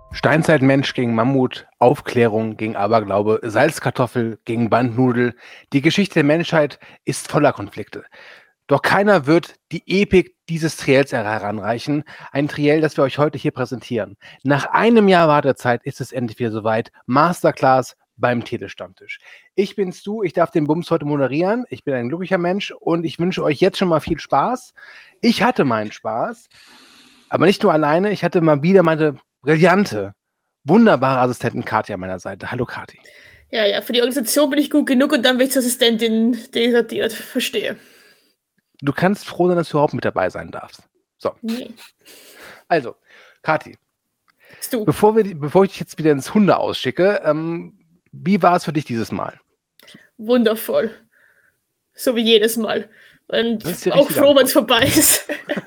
Steinzeitmensch gegen Mammut, Aufklärung gegen Aberglaube, Salzkartoffel gegen Bandnudel. Die Geschichte der Menschheit ist voller Konflikte. Doch keiner wird die Epik dieses Triels heranreichen. Ein Triell, das wir euch heute hier präsentieren. Nach einem Jahr Wartezeit ist es endlich wieder soweit. Masterclass beim Telestammtisch. Ich bin's du, ich darf den Bums heute moderieren. Ich bin ein glücklicher Mensch und ich wünsche euch jetzt schon mal viel Spaß. Ich hatte meinen Spaß, aber nicht nur alleine. Ich hatte mal wieder meine brillante, wunderbare Assistentin Kathi an meiner Seite. Hallo Kathi. Ja, für die Organisation bin ich gut genug und dann bin ich zur Assistentin degradiert. Verstehe. Du kannst froh sein, dass du überhaupt mit dabei sein darfst. So. Nee. Also, Kathi, Du. bevor ich dich jetzt wieder ins Hunde ausschicke, wie war es für dich dieses Mal? Wundervoll. So wie jedes Mal. Und Ja auch froh, wenn es vorbei ist.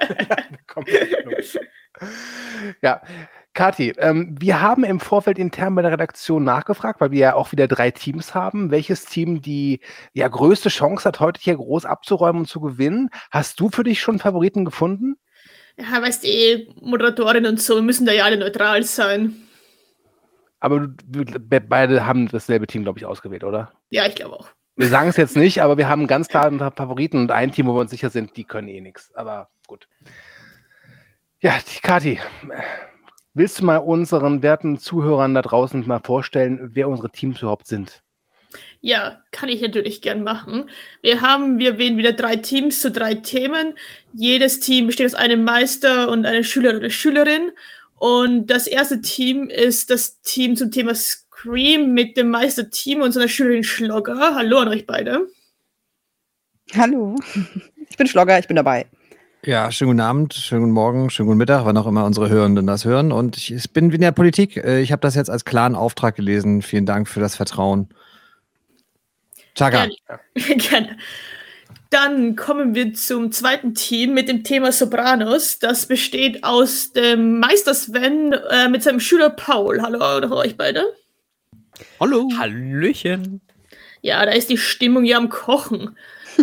Ja, Kathi, wir haben im Vorfeld intern bei der Redaktion nachgefragt, weil wir ja auch wieder 3 Teams haben, welches Team die größte Chance hat, heute hier groß abzuräumen und zu gewinnen. Hast du für dich schon Favoriten gefunden? Ja, weißt Moderatorin und so, wir müssen da ja alle neutral sein. Aber beide haben dasselbe Team, glaube ich, ausgewählt, oder? Ja, ich glaube auch. Wir sagen es jetzt nicht, aber wir haben ganz klar ein paar Favoriten und ein Team, wo wir uns sicher sind, die können eh nichts. Aber gut. Ja, Kathi, willst du mal unseren werten Zuhörern da draußen mal vorstellen, wer unsere Teams überhaupt sind? Ja, kann ich natürlich gern machen. Wir wählen wieder 3 Teams zu 3 Themen. Jedes Team besteht aus einem Meister und einer Schüler oder Schülerin. Und das erste Team ist das Team zum Thema Scream mit dem Meisterteam und seiner Schülerin Schlogger. Hallo an euch beide. Hallo, ich bin Schlogger, ich bin dabei. Ja, schönen guten Abend, schönen guten Morgen, schönen guten Mittag, wann auch immer unsere Hörenden das hören. Und ich bin wie in der Politik. Ich habe das jetzt als klaren Auftrag gelesen. Vielen Dank für das Vertrauen. Chaka. Gerne. Dann kommen wir zum zweiten Team mit dem Thema Sopranos. Das besteht aus dem Meister Sven mit seinem Schüler Paul. Hallo an euch beide. Hallo. Hallöchen. Ja, da ist die Stimmung ja am Kochen.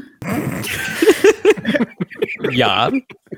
Ja.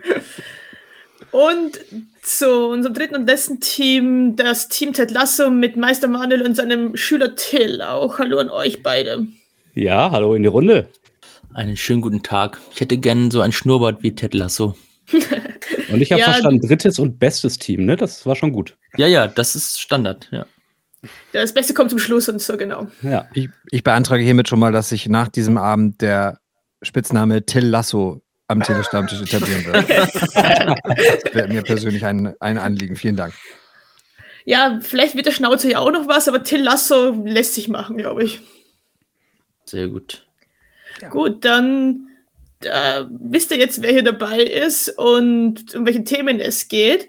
Und zu unserem dritten und letzten Team, das Team Ted Lasso mit Meister Manuel und seinem Schüler Till. Auch hallo an euch beide. Ja, hallo in die Runde. Einen schönen guten Tag. Ich hätte gern so ein Schnurrbart wie Ted Lasso. Und ich habe verstanden, drittes und bestes Team, ne? Das war schon gut. Ja, das ist Standard, ja. Das Beste kommt zum Schluss und so, genau. Ja. Ich beantrage hiermit schon mal, dass sich nach diesem Abend der Spitzname Till Lasso am Telestammtisch etablieren wird. Das wäre mir persönlich ein Anliegen. Vielen Dank. Ja, vielleicht wird der Schnauze ja auch noch was, aber Till Lasso lässt sich machen, glaube ich. Sehr gut. Ja. Gut, dann wisst ihr jetzt, wer hier dabei ist und um welche Themen es geht.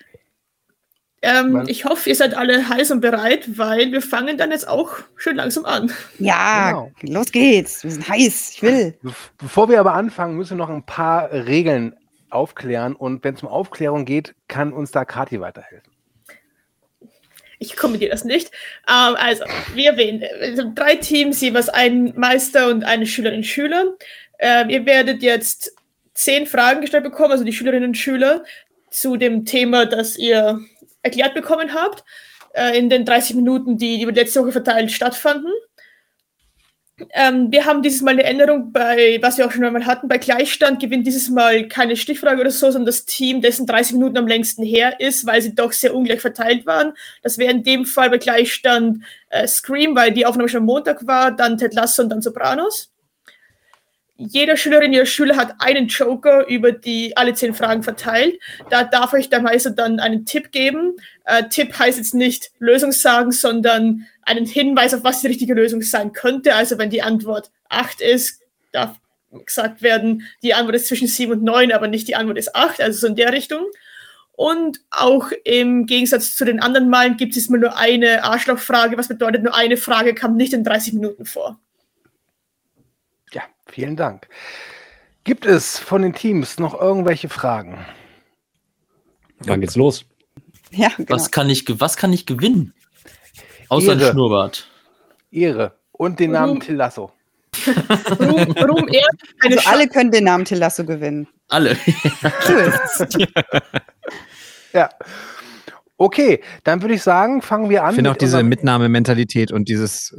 Ich hoffe, ihr seid alle heiß und bereit, weil wir fangen dann jetzt auch schön langsam an. Ja, genau. Los geht's. Wir sind heiß. Ich will. Bevor wir aber anfangen, müssen wir noch ein paar Regeln aufklären. Und wenn es um Aufklärung geht, kann uns da Kathi weiterhelfen. Ich kommentiere das nicht. Also, wir wählen 3 Teams, jeweils einen Meister und eine Schülerin und Schüler. Ihr werdet jetzt 10 Fragen gestellt bekommen, also die Schülerinnen und Schüler, zu dem Thema, das ihr erklärt bekommen habt, in den 30 Minuten, die über die letzte Woche verteilt stattfanden. Wir haben dieses Mal eine Änderung, was wir auch schon einmal hatten. Bei Gleichstand gewinnt dieses Mal keine Stichfrage oder so, sondern das Team, dessen 30 Minuten am längsten her ist, weil sie doch sehr ungleich verteilt waren. Das wäre in dem Fall bei Gleichstand Scream, weil die Aufnahme schon am Montag war, dann Ted Lasso und dann Sopranos. Jeder Schülerin, jeder Schüler hat einen Joker über die alle 10 Fragen verteilt. Da darf euch der Meister dann einen Tipp geben. Tipp heißt jetzt nicht Lösung sagen, sondern einen Hinweis, auf was die richtige Lösung sein könnte. Also wenn die Antwort 8 ist, darf gesagt werden, die Antwort ist zwischen 7 und 9, aber nicht die Antwort ist 8, also so in der Richtung. Und auch im Gegensatz zu den anderen Malen gibt es mal nur eine Arschlochfrage, was bedeutet, nur eine Frage kam nicht in 30 Minuten vor. Ja, vielen Dank. Gibt es von den Teams noch irgendwelche Fragen? Dann geht's los. Ja, genau. Was kann ich gewinnen? Außer ein Schnurrbart. Ehre. Und den Namen Till Lasso. Warum er? Also alle können den Namen Till Lasso gewinnen. Alle. Cool. Ja. Okay, dann würde ich sagen, fangen wir an. Ich finde auch diese Mitnahmementalität und dieses.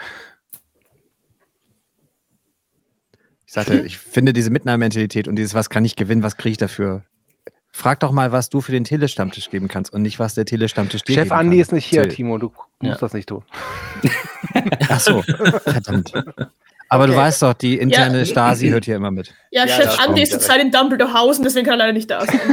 Ich finde diese Mitnahmementalität und dieses, was kann ich gewinnen, was kriege ich dafür? Frag doch mal, was du für den Telestammtisch geben kannst und nicht, was der Telestammtisch dir Chef geben Andi kann. ist nicht hier, Timo, du musst das nicht tun. Ach so, verdammt. Aber Okay. du weißt doch, die interne Stasi hört hier immer mit. Ja, Chef Andi ist zurzeit in Dumbledore-Hausen, deswegen kann er leider nicht da sein.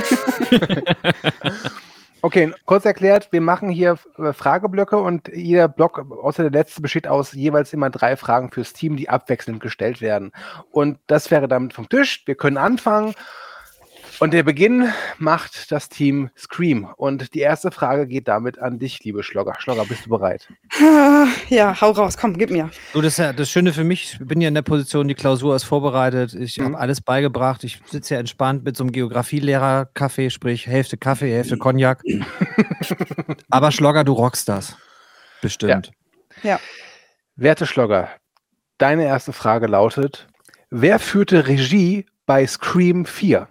Okay, kurz erklärt, wir machen hier Frageblöcke und jeder Block, außer der letzte, besteht aus jeweils immer 3 Fragen fürs Team, die abwechselnd gestellt werden. Und das wäre damit vom Tisch. Wir können anfangen. Und der Beginn macht das Team Scream. Und die erste Frage geht damit an dich, liebe Schlogger. Schlogger, bist du bereit? Ja, hau raus, komm, gib mir. Du, das ist ja das Schöne für mich, ich bin ja in der Position, die Klausur ist vorbereitet, ich habe alles beigebracht, ich sitze ja entspannt mit so einem Geografielehrer-Kaffee, sprich Hälfte Kaffee, Hälfte Cognac. Aber Schlogger, du rockst das. Bestimmt. Ja. Werte Schlogger, deine erste Frage lautet: Wer führte Regie bei Scream 4?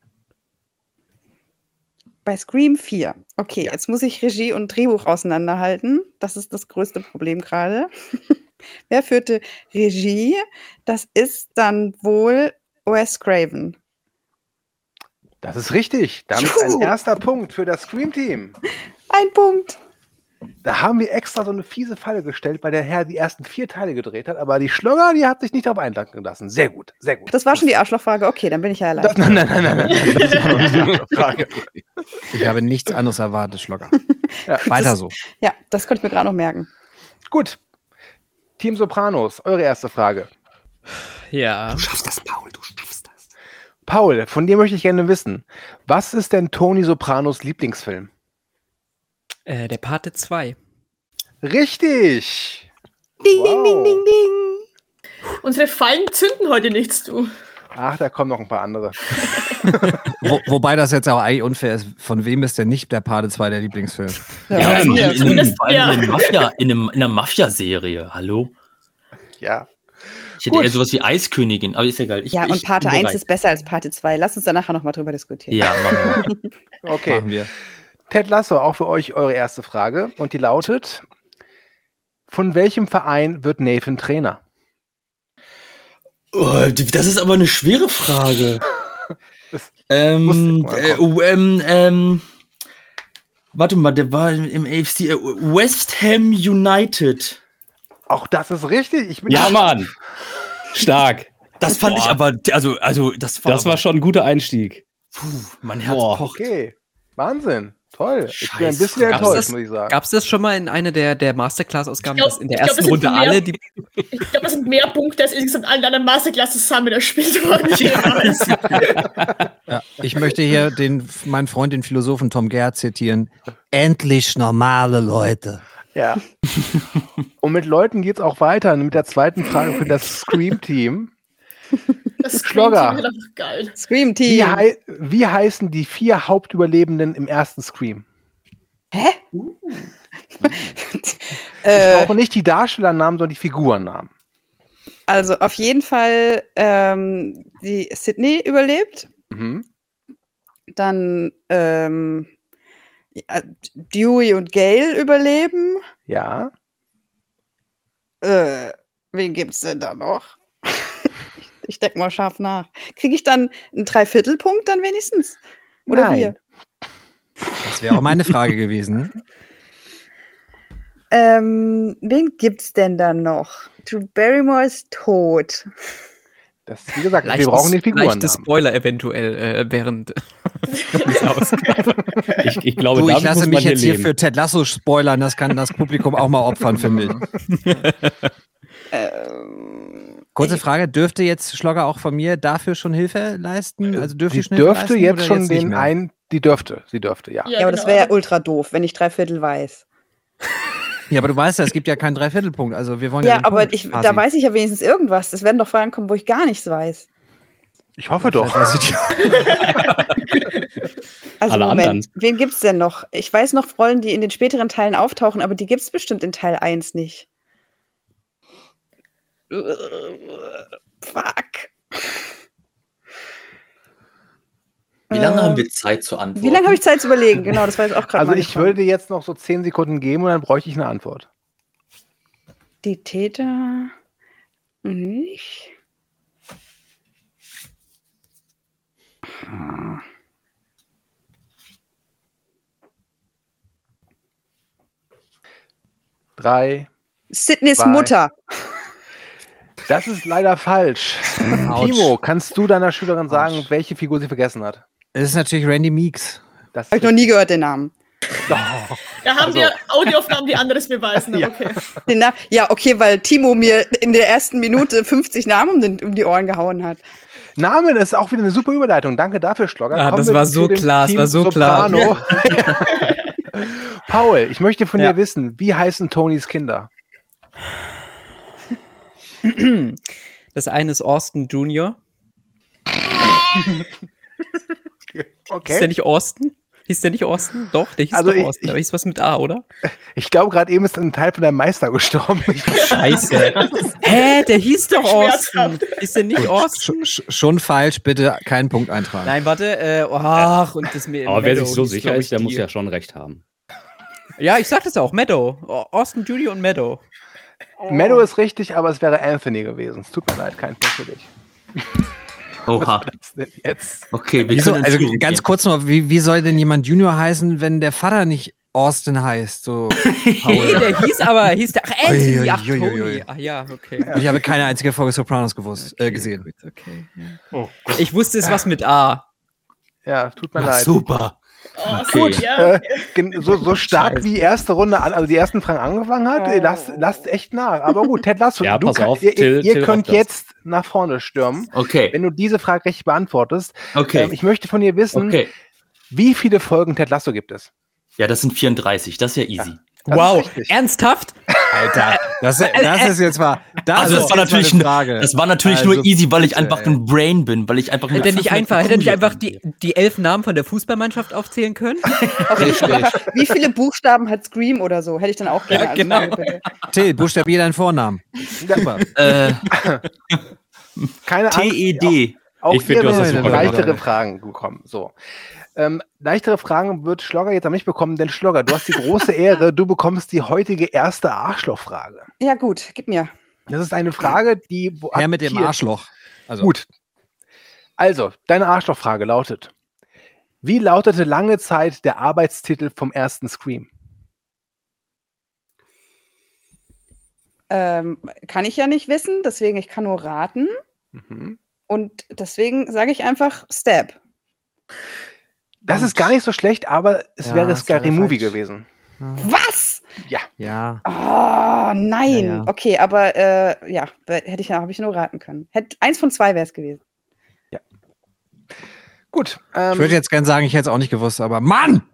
Bei Scream 4. Okay, jetzt muss ich Regie und Drehbuch auseinanderhalten. Das ist das größte Problem gerade. Wer führte Regie? Das ist dann wohl Wes Craven. Das ist richtig. Damit ein erster Punkt für das Scream-Team. Ein Punkt. Da haben wir extra so eine fiese Falle gestellt, weil der Herr die ersten 4 Teile gedreht hat, aber die Schlogger, die hat sich nicht darauf einlassen lassen. Sehr gut, sehr gut. Das war schon die Arschlochfrage. Okay, dann bin ich ja allein. Nein. Das war noch nicht die Frage. Ich habe nichts anderes erwartet, Schlogger. Ja. Weiter so. Ja, das konnte ich mir gerade noch merken. Gut. Team Sopranos, eure erste Frage. Ja. Du schaffst das, Paul, du schaffst das. Paul, von dir möchte ich gerne wissen, was ist denn Tony Sopranos Lieblingsfilm? Der Pate 2. Richtig! Ding, ding, ding, ding, ding. Unsere Fallen zünden heute nichts, du. Ach, da kommen noch ein paar andere. Wobei das jetzt auch eigentlich unfair ist. Von wem ist denn nicht der Pate 2 der Lieblingsfilm? Ja, ja. in einer Mafia-Serie. Hallo? Ja. Ich hätte eher sowas wie Eiskönigin, aber ist egal. Ja, und Pate 1 ist besser als Pate 2. Lass uns da nachher nochmal drüber diskutieren. Ja, machen wir. Okay. Machen wir. Ted Lasso, auch für euch eure erste Frage. Und die lautet: Von welchem Verein wird Nathan Trainer? Oh, das ist aber eine schwere Frage. Warte mal, der war im AFC West Ham United. Auch das ist richtig. Ja, Mann. Stark. Das fand ich aber, also das war schon ein guter Einstieg. Puh, mein Herz pocht. Okay. Wahnsinn. Toll. Ich bin ein Scheiße. bisschen enttäuscht, muss ich sagen. Gab es das schon mal in einer der Masterclass-Ausgaben, Ich glaub- dass in der ich glaub, ersten das sind Runde mehr- alle die. Ich glaube, das sind mehr Punkte als insgesamt allen anderen Masterclass zusammen erspielt worden. Ja, ich möchte hier meinen Freund, den Philosophen Tom Gerhardt zitieren. Endlich normale Leute. Ja. Und mit Leuten geht es auch weiter mit der zweiten Frage für das Scream-Team. Das Schlogger. klingt einfach geil. Scream Team. Wie heißen die 4 Hauptüberlebenden im ersten Scream? Hä? Ich brauche nicht die Darstellernamen, sondern die Figurennamen. Also auf jeden Fall die Sydney überlebt. Mhm. Dann Dewey und Gail überleben. Ja. Wen gibt's denn da noch? Ich denke mal scharf nach. Kriege ich dann einen Dreiviertelpunkt dann wenigstens? Oder Nein. wir? Das wäre auch meine Frage gewesen. Wen gibt's denn dann noch? Drew Barrymore ist tot. Das, wie gesagt, wir brauchen den leichte Figurennamen. Spoiler eventuell während dieser Ausgabe. Ich glaube, Du, ich damit lasse muss mich man jetzt hier leben. für Ted Lasso spoilern. Das kann das Publikum auch mal opfern, finde ich. Kurze Frage, dürfte jetzt Schlogger auch von mir dafür schon Hilfe leisten? Also dürfte Sie ich schon Hilfe dürfte leisten jetzt oder schon nicht den mehr? einen, sie dürfte, ja. Ja, aber das wäre ja ultra doof, wenn ich Dreiviertel weiß. Ja, aber du weißt ja, es gibt ja keinen Dreiviertelpunkt. Also wir wollen ja Ja, den aber Punkt da quasi. weiß ich ja wenigstens irgendwas. Es werden doch Fragen kommen, wo ich gar nichts weiß. Ich hoffe doch. Weiß ich- Also Alle Moment, anderen. wen gibt's denn noch? Ich weiß noch Rollen, die in den späteren Teilen auftauchen, aber die gibt's bestimmt in Teil 1 nicht. Fuck. Wie lange haben wir Zeit zu antworten? Wie lange habe ich Zeit zu überlegen? Genau, das war jetzt auch gerade Also ich würde dir jetzt noch so 10 Sekunden geben und dann bräuchte ich eine Antwort. Die Täter nicht. Drei. Sydneys 2. Mutter. Das ist leider falsch. Timo, kannst du deiner Schülerin sagen, welche Figur sie vergessen hat? Es ist natürlich Randy Meeks. Das Habe ich noch nie gehört, den Namen. Da haben wir Audioaufnahmen, die anderes beweisen, aber okay. Ja, okay, weil Timo mir in der ersten Minute 50 Namen um die Ohren gehauen hat. Namen ist auch wieder eine super Überleitung. Danke dafür, Schlogger. Ja, Kommen das wir war so zu dem klar, es Team war so Soprano. Paul, ich möchte von dir wissen, wie heißen Tonys Kinder? Das eine ist Austin Jr. Okay. Ist der nicht Austin? Hieß der nicht Austin? Doch, der hieß Also doch Austin. Aber hieß was mit A, oder? Ich glaube, gerade eben ist ein Teil von deinem Meister gestorben. Scheiße. Hä, der hieß doch Austin. Schmerzhaft. Ist der nicht Austin? Schon falsch, bitte keinen Punkt eintragen. Nein, warte. Und das mir. Aber wer sich Meadow so hieß, sicher glaub ist, der die- muss ja schon recht haben. Ja, ich sag das auch. Meadow. Austin Jr. und Meadow. Meadow ist richtig, aber es wäre Anthony gewesen. Es tut mir leid, kein Punkt für dich. Oha. Was ist denn jetzt? Okay, wir Wieso, können in also Führung ganz gehen. kurz noch, wie soll denn jemand Junior heißen, wenn der Vater nicht Austin heißt? So, Nee, Paul. der hieß der. Ach, Anthony. Ach, Ui, ui, ui, Tony. ui. Ach ja, okay. Ich habe keine einzige Folge Sopranos gesehen. Gut, okay. Ja. Ich wusste es was mit A. Ja, tut mir Ach, leid. super. Oh, Okay. gut, ja. So stark wie die erste Runde, also die ersten Fragen angefangen hat, lasst echt nach. Aber gut, Ted Lasso, Ja, pass auf, ihr Till könnt rockt das. jetzt nach vorne stürmen, Okay, wenn du diese Frage richtig beantwortest. okay, Ich möchte von dir wissen, okay. wie viele Folgen Ted Lasso gibt es? Ja, das sind 34, das ist ja easy. Das Wow, ist richtig. ernsthaft? Alter, das ist jetzt mal. Also das war natürlich eine Frage. Das war natürlich Also, nur easy, weil ich bitte, einfach ey. ein Brain bin, weil ich einfach Hätte er nicht einfach die 11 Namen von der Fußballmannschaft aufzählen können? Wie viele Buchstaben hat Scream oder so? Hätte ich dann auch gerne. Ja, als genau. Frage, bitte. Till, buchstabier deinen Vornamen. Super. Keine Angst. TED. Auch Ich finde, ihr du hast das werdet super leichtere gemacht. Fragen bekommen. So. Leichtere Fragen wird Schlogger jetzt an mich bekommen, denn Schlogger, du hast die große Ehre, du bekommst die heutige erste Arschlochfrage. Ja, gut, gib mir. Das ist eine Frage, die... Herr mit dem Hier- Arschloch. Also, Gut. Also, deine Arschlochfrage lautet: Wie lautete lange Zeit der Arbeitstitel vom ersten Scream? Kann ich ja nicht wissen, deswegen ich kann nur raten. Mhm. Und deswegen sage ich einfach Stab. Das ist gar nicht so schlecht, aber es Ja, wäre es Scary wäre Movie falsch. gewesen. Was? ja. Oh, nein. Ja, ja. Okay, aber habe ich nur raten können. Eins von zwei wäre es gewesen. Gut. Ich würde jetzt gerne sagen, ich hätte es auch nicht gewusst, aber Mann!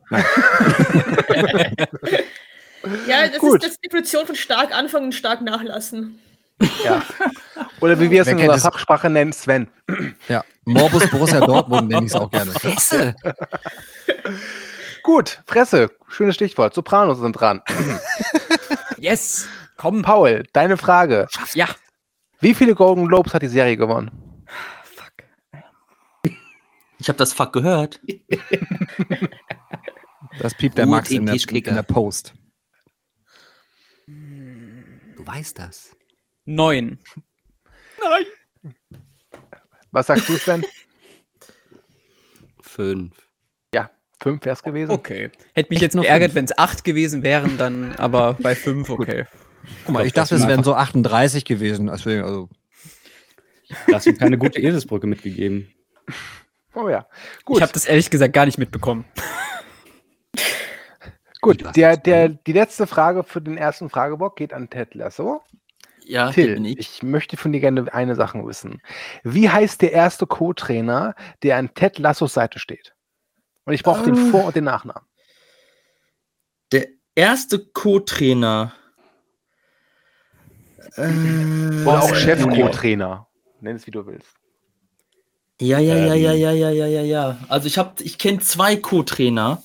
Ja, das Gut. ist die Definition von stark anfangen und stark nachlassen. Ja. Oder wie wir es Wer in kennt unserer es? Fachsprache nennen, Sven. Ja, Morbus Borussia Dortmund nenne ich es auch gerne. Fresse! Gut, Fresse. Schönes Stichwort. Sopranos sind dran. Yes! Komm, Paul, deine Frage. ja. Wie viele Golden Globes hat die Serie gewonnen? Fuck. Ich habe das Fuck gehört. Das piept der Gut, Max in der Tischkicker. Post. Du weißt das. 9. Was sagst du, Sven? 5. 5 wäre es gewesen. Okay. Hätte mich Echt jetzt nur geärgert, 5? wenn es 8 gewesen wären, dann aber bei 5 okay. Guck mal, ich dachte, es wären so 38 gewesen. Deswegen, also, Du hast ihm keine gute Eselsbrücke mitgegeben. Oh ja. Gut, Ich habe das ehrlich gesagt gar nicht mitbekommen. gut. Die letzte Frage für den ersten Fragebock geht an Ted Lasso. Ja, hier bin Till, ich. ich möchte von dir gerne eine Sache wissen. Wie heißt der erste Co-Trainer, der an Ted Lassos Seite steht? Und ich brauche den Vor- und den Nachnamen. Der erste Co-Trainer. Oder auch Chef-Co-Trainer. Nenn es, wie du willst. Ja. Also ich kenne 2 Co-Trainer.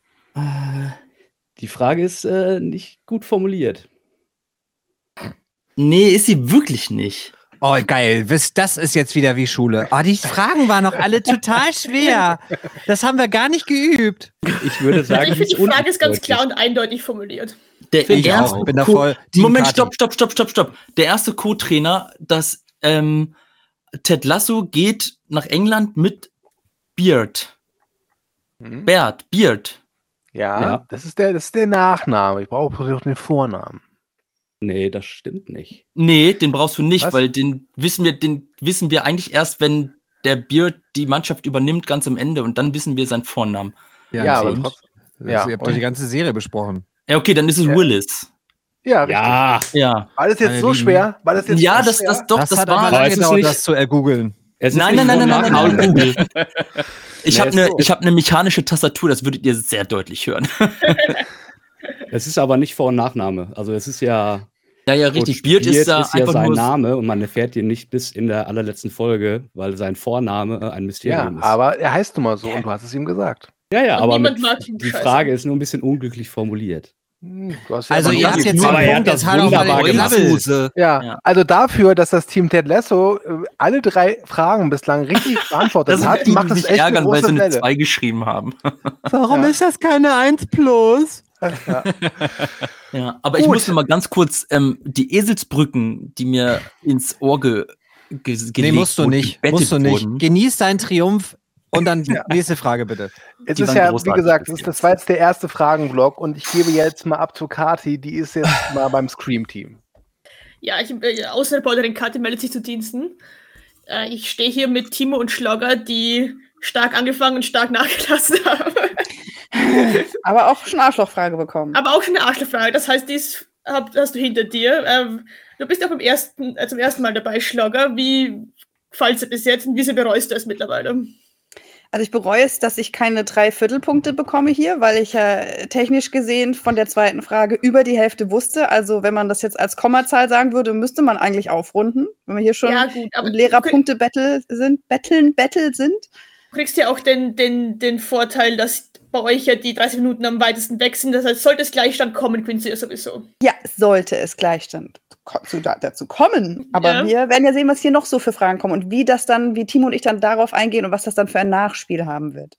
Die Frage ist nicht gut formuliert. Nee, ist sie wirklich nicht. Oh, geil. Das ist jetzt wieder wie Schule. Oh, die Fragen waren noch alle total schwer. Das haben wir gar nicht geübt. Ich würde sagen, Ich finde, die Frage ist ganz klar und eindeutig formuliert. Der Ich erste auch. Bin da voll Team Moment, Kati. stopp. Der erste Co-Trainer, dass Ted Lasso geht nach England mit Beard. Beard. Ja, das ist der Nachname. Ich brauche noch den Vornamen. Nee, das stimmt nicht. Nee, den brauchst du nicht, Was? weil den wissen wir eigentlich erst, wenn der Beard die Mannschaft übernimmt, ganz am Ende, und dann wissen wir seinen Vornamen. Ja, aber und? trotzdem. Ja, Ja, ihr habt doch die ganze Serie besprochen. Ja, okay, dann ist es Willis. Ja, richtig. Ja, Ja. War das jetzt Meine so Lieben. schwer? War das jetzt Ja, so das schwer? Das hat aber war. lange Aber es ist gedauert, nicht- das zu ergoogeln. es ist Nein, nicht Maul Nachname. Google. Ich Nee, habe ist so. eine mechanische Tastatur, das würdet ihr sehr deutlich hören. Es ist aber nicht Vor- und Nachname. Also es ist ja Ja, richtig. Beard ist da ja einfach sein nur. Name und man erfährt ihn nicht bis in der allerletzten Folge, weil sein Vorname ein Ja, Mysterium ist. aber er heißt nun mal so und du hast es ihm gesagt. Ja, Und aber niemand mag ihn, die scheiße. Frage ist nur ein bisschen unglücklich formuliert. Du hast ja Also aber ihr noch- habt jetzt Aber den er hat Punkt, das jetzt halt auch mal wunderbar den gemacht. Knabbel. Ja, Ja. also dafür, dass das Team Ted Lasso alle 3 Fragen bislang richtig beantwortet Das hat, die macht es sich echt eine ärgern, weil sie große eine Welle. 2 geschrieben haben. Warum Ja. ist das keine 1 plus? Ja. Ja, aber ich Gut. musste mal ganz kurz die Eselsbrücken, die mir ins Ohr gelegt Nee, musst du wurden, nicht. gebettet Musst du nicht. wurden. Genieß deinen Triumph und dann nächste Frage bitte. Es Die ist waren ja, wie großartig gesagt, bis das war jetzt der erste Fragenblock und ich gebe jetzt mal ab zu Kati, die ist jetzt mal beim Scream-Team. Ja, Außenreporterin Kathi meldet sich zu Diensten. Ich stehe hier mit Timo und Schlogger, die stark angefangen und stark nachgelassen haben. Aber auch schon Arschlochfrage bekommen. Aber auch schon eine Arschlochfrage. Das heißt, hast du hinter dir. Du bist auch zum ersten Mal dabei, Schlogger. Wie gefällt es dir bis jetzt und wieso bereust du es mittlerweile? Also ich bereue es, dass ich keine 3 Viertelpunkte bekomme hier, weil ich ja technisch gesehen von der zweiten Frage über die Hälfte wusste. Also wenn man das jetzt als Kommazahl sagen würde, müsste man eigentlich aufrunden, wenn wir hier schon Ja, gut, aber im Lehrerpunkte-Battle sind. Du kriegst ja auch den Vorteil, dass bei euch ja die 30 Minuten am weitesten weg sind. Das heißt, sollte es Gleichstand kommen, gewinnt ihr ja sowieso. Ja, sollte es Gleichstand dazu kommen. Aber Ja. wir werden ja sehen, was hier noch so für Fragen kommen und wie Timo und ich dann darauf eingehen und was das dann für ein Nachspiel haben wird.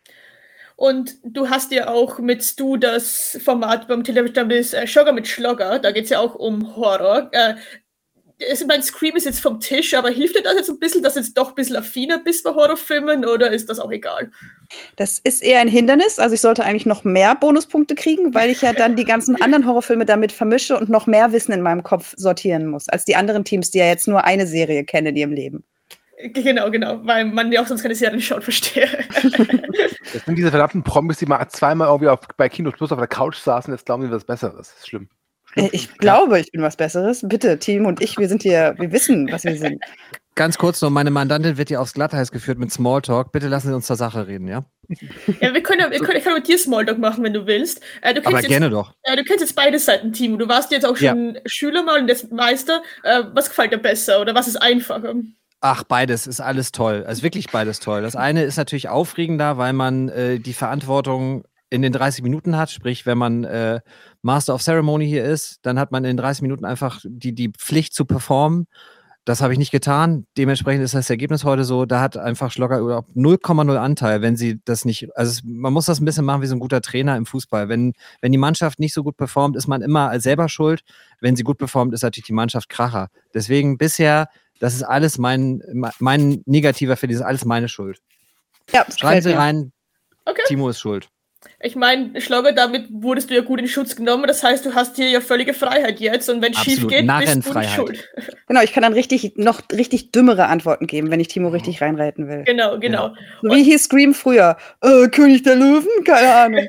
Und du hast ja auch mit Stu das Format beim Television Schogger mit Schlogger. Da geht es ja auch um Horror. Mein Scream ist jetzt vom Tisch, aber hilft dir das jetzt ein bisschen, dass du jetzt doch ein bisschen affiner bist bei Horrorfilmen oder ist das auch egal? Das ist eher ein Hindernis. Also ich sollte eigentlich noch mehr Bonuspunkte kriegen, weil ich ja dann die ganzen anderen Horrorfilme damit vermische und noch mehr Wissen in meinem Kopf sortieren muss, als die anderen Teams, die ja jetzt nur eine Serie kennen in ihrem Leben. Genau, weil man ja auch sonst keine Serien schaut, verstehe. Das sind diese verdammten Promis, die mal zweimal irgendwie bei Kino Plus auf der Couch saßen, jetzt glauben die was Besseres. Das ist schlimm. Ich glaube, ich bin was Besseres. Bitte, Team und ich, wir wissen, was wir sind. Ganz kurz noch, meine Mandantin wird hier aufs Glatteis geführt mit Smalltalk. Bitte lassen Sie uns zur Sache reden, ja? Ja, ich kann mit dir Smalltalk machen, wenn du willst. Aber gerne doch. Du kennst jetzt beide Seiten, Timo. Du warst jetzt auch schon Schüler mal und jetzt Meister. Was gefällt dir besser oder was ist einfacher? Ach, beides ist alles toll. Also wirklich beides toll. Das eine ist natürlich aufregender, weil man die Verantwortung in den 30 Minuten hat. Sprich, wenn man Master of Ceremony hier ist, dann hat man in 30 Minuten einfach die Pflicht zu performen. Das habe ich nicht getan. Dementsprechend ist das Ergebnis heute so, da hat einfach Schlogger überhaupt 0,0 Anteil, wenn sie das nicht, also man muss das ein bisschen machen wie so ein guter Trainer im Fußball. Wenn die Mannschaft nicht so gut performt, ist man immer selber schuld. Wenn sie gut performt, ist natürlich die Mannschaft Kracher. Deswegen bisher, das ist alles mein negativer Fehler, das ist alles meine Schuld. Ja, Schreiben Sie rein, Okay. Timo ist schuld. Ich meine, Schlogger, damit wurdest du ja gut in Schutz genommen. Das heißt, du hast hier ja völlige Freiheit jetzt. Und wenn es schief Absolut, geht, bist du nicht Narrenfreiheit. schuld. Genau, ich kann dann noch richtig dümmere Antworten geben, wenn ich Timo richtig reinreiten will. Genau. So wie hieß Scream früher? König der Löwen? Keine Ahnung.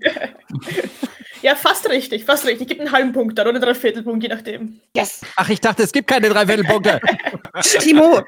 Ja, fast richtig. Gib einen halben Punkt dann oder 3 Viertelpunkt, je nachdem. Yes! Ach, ich dachte, es gibt keine 3 Viertelpunkte. Timo!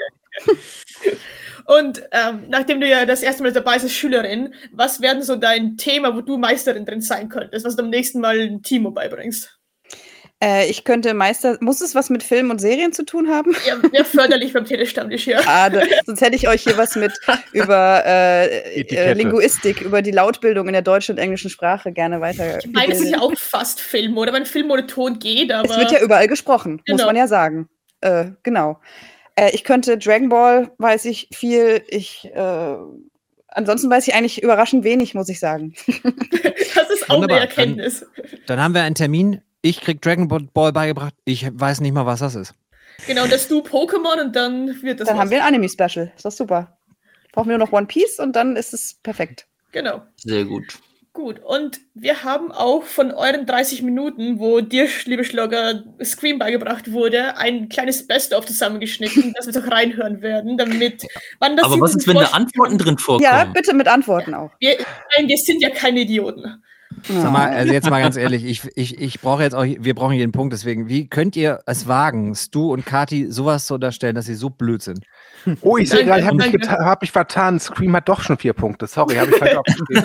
Und nachdem du ja das erste Mal dabei bist als Schülerin, was wäre denn so dein Thema, wo du Meisterin drin sein könntest, was du am nächsten Mal Timo beibringst? Ich könnte muss es was mit Filmen und Serien zu tun haben? Ja, wäre förderlich beim Telestammtisch, ja. Schade, sonst hätte ich euch hier was mit über Linguistik, über die Lautbildung in der deutschen und englischen Sprache gerne weiter. Ich meine, es ist ja auch fast Film, oder? Wenn Film ohne Ton geht, aber... Es wird ja überall gesprochen, muss man ja sagen. Genau. Ich könnte Dragon Ball, weiß ich viel. Ansonsten weiß ich eigentlich überraschend wenig, muss ich sagen. Das ist auch eine Erkenntnis. Dann haben wir einen Termin. Ich krieg Dragon Ball beigebracht. Ich weiß nicht mal, was das ist. Genau, das du Pokémon und dann wird das. Dann haben wir ein Anime-Special. Ist doch super. Brauchen wir nur noch One Piece und dann ist es perfekt. Genau. Sehr gut. Gut, und wir haben auch von euren 30 Minuten, wo dir, liebe Schlogger, Scream beigebracht wurde, ein kleines Best-of zusammengeschnitten, das wir doch reinhören werden, damit man das... Aber was ist, wenn da Antworten drin vorkommen? Ja, bitte mit Antworten auch. Wir sind ja keine Idioten. Sag mal, also jetzt mal ganz ehrlich, ich brauche jetzt auch, wir brauchen hier einen Punkt, deswegen, wie könnt ihr es wagen, Stu und Kati sowas zu unterstellen, dass sie so blöd sind? Oh, ich sehe gerade, ich habe mich vertan. Scream hat doch schon 4 Punkte. Sorry, habe ich falsch aufgeschrieben.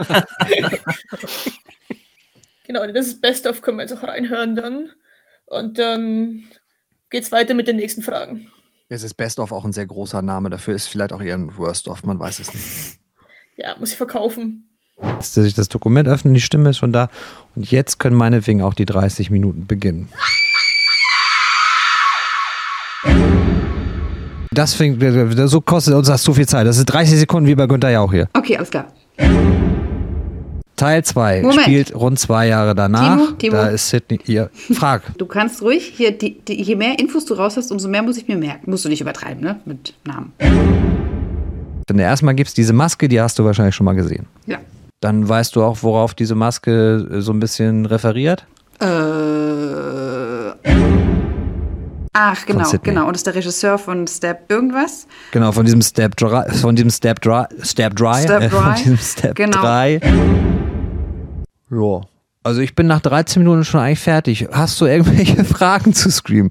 Genau, das Best-of können wir jetzt auch reinhören dann. Und dann geht's weiter mit den nächsten Fragen. Es ist Best-of auch ein sehr großer Name, dafür ist vielleicht auch eher ein Worst-of, man weiß es nicht. Ja, muss ich verkaufen. Dass sich das Dokument öffnet, die Stimme ist schon da. Und jetzt können meinetwegen auch die 30 Minuten beginnen. Das so kostet uns das zu viel Zeit. Das ist 30 Sekunden wie bei Günther Jauch hier. Okay, alles klar. Teil 2 spielt rund 2 Jahre danach. Timo. Da ist Sydney. Ihr frag. Du kannst ruhig hier, je mehr Infos du raus hast, umso mehr muss ich mir merken. Musst du nicht übertreiben, ne? Mit Namen. Denn erstmal gibt es diese Maske, die hast du wahrscheinlich schon mal gesehen. Ja. Dann weißt du auch, worauf diese Maske so ein bisschen referiert? Ach, genau. Und ist der Regisseur von Step irgendwas? Genau, von diesem Step 3. Genau. 3. Ja. Also ich bin nach 13 Minuten schon eigentlich fertig. Hast du irgendwelche Fragen zu Scream?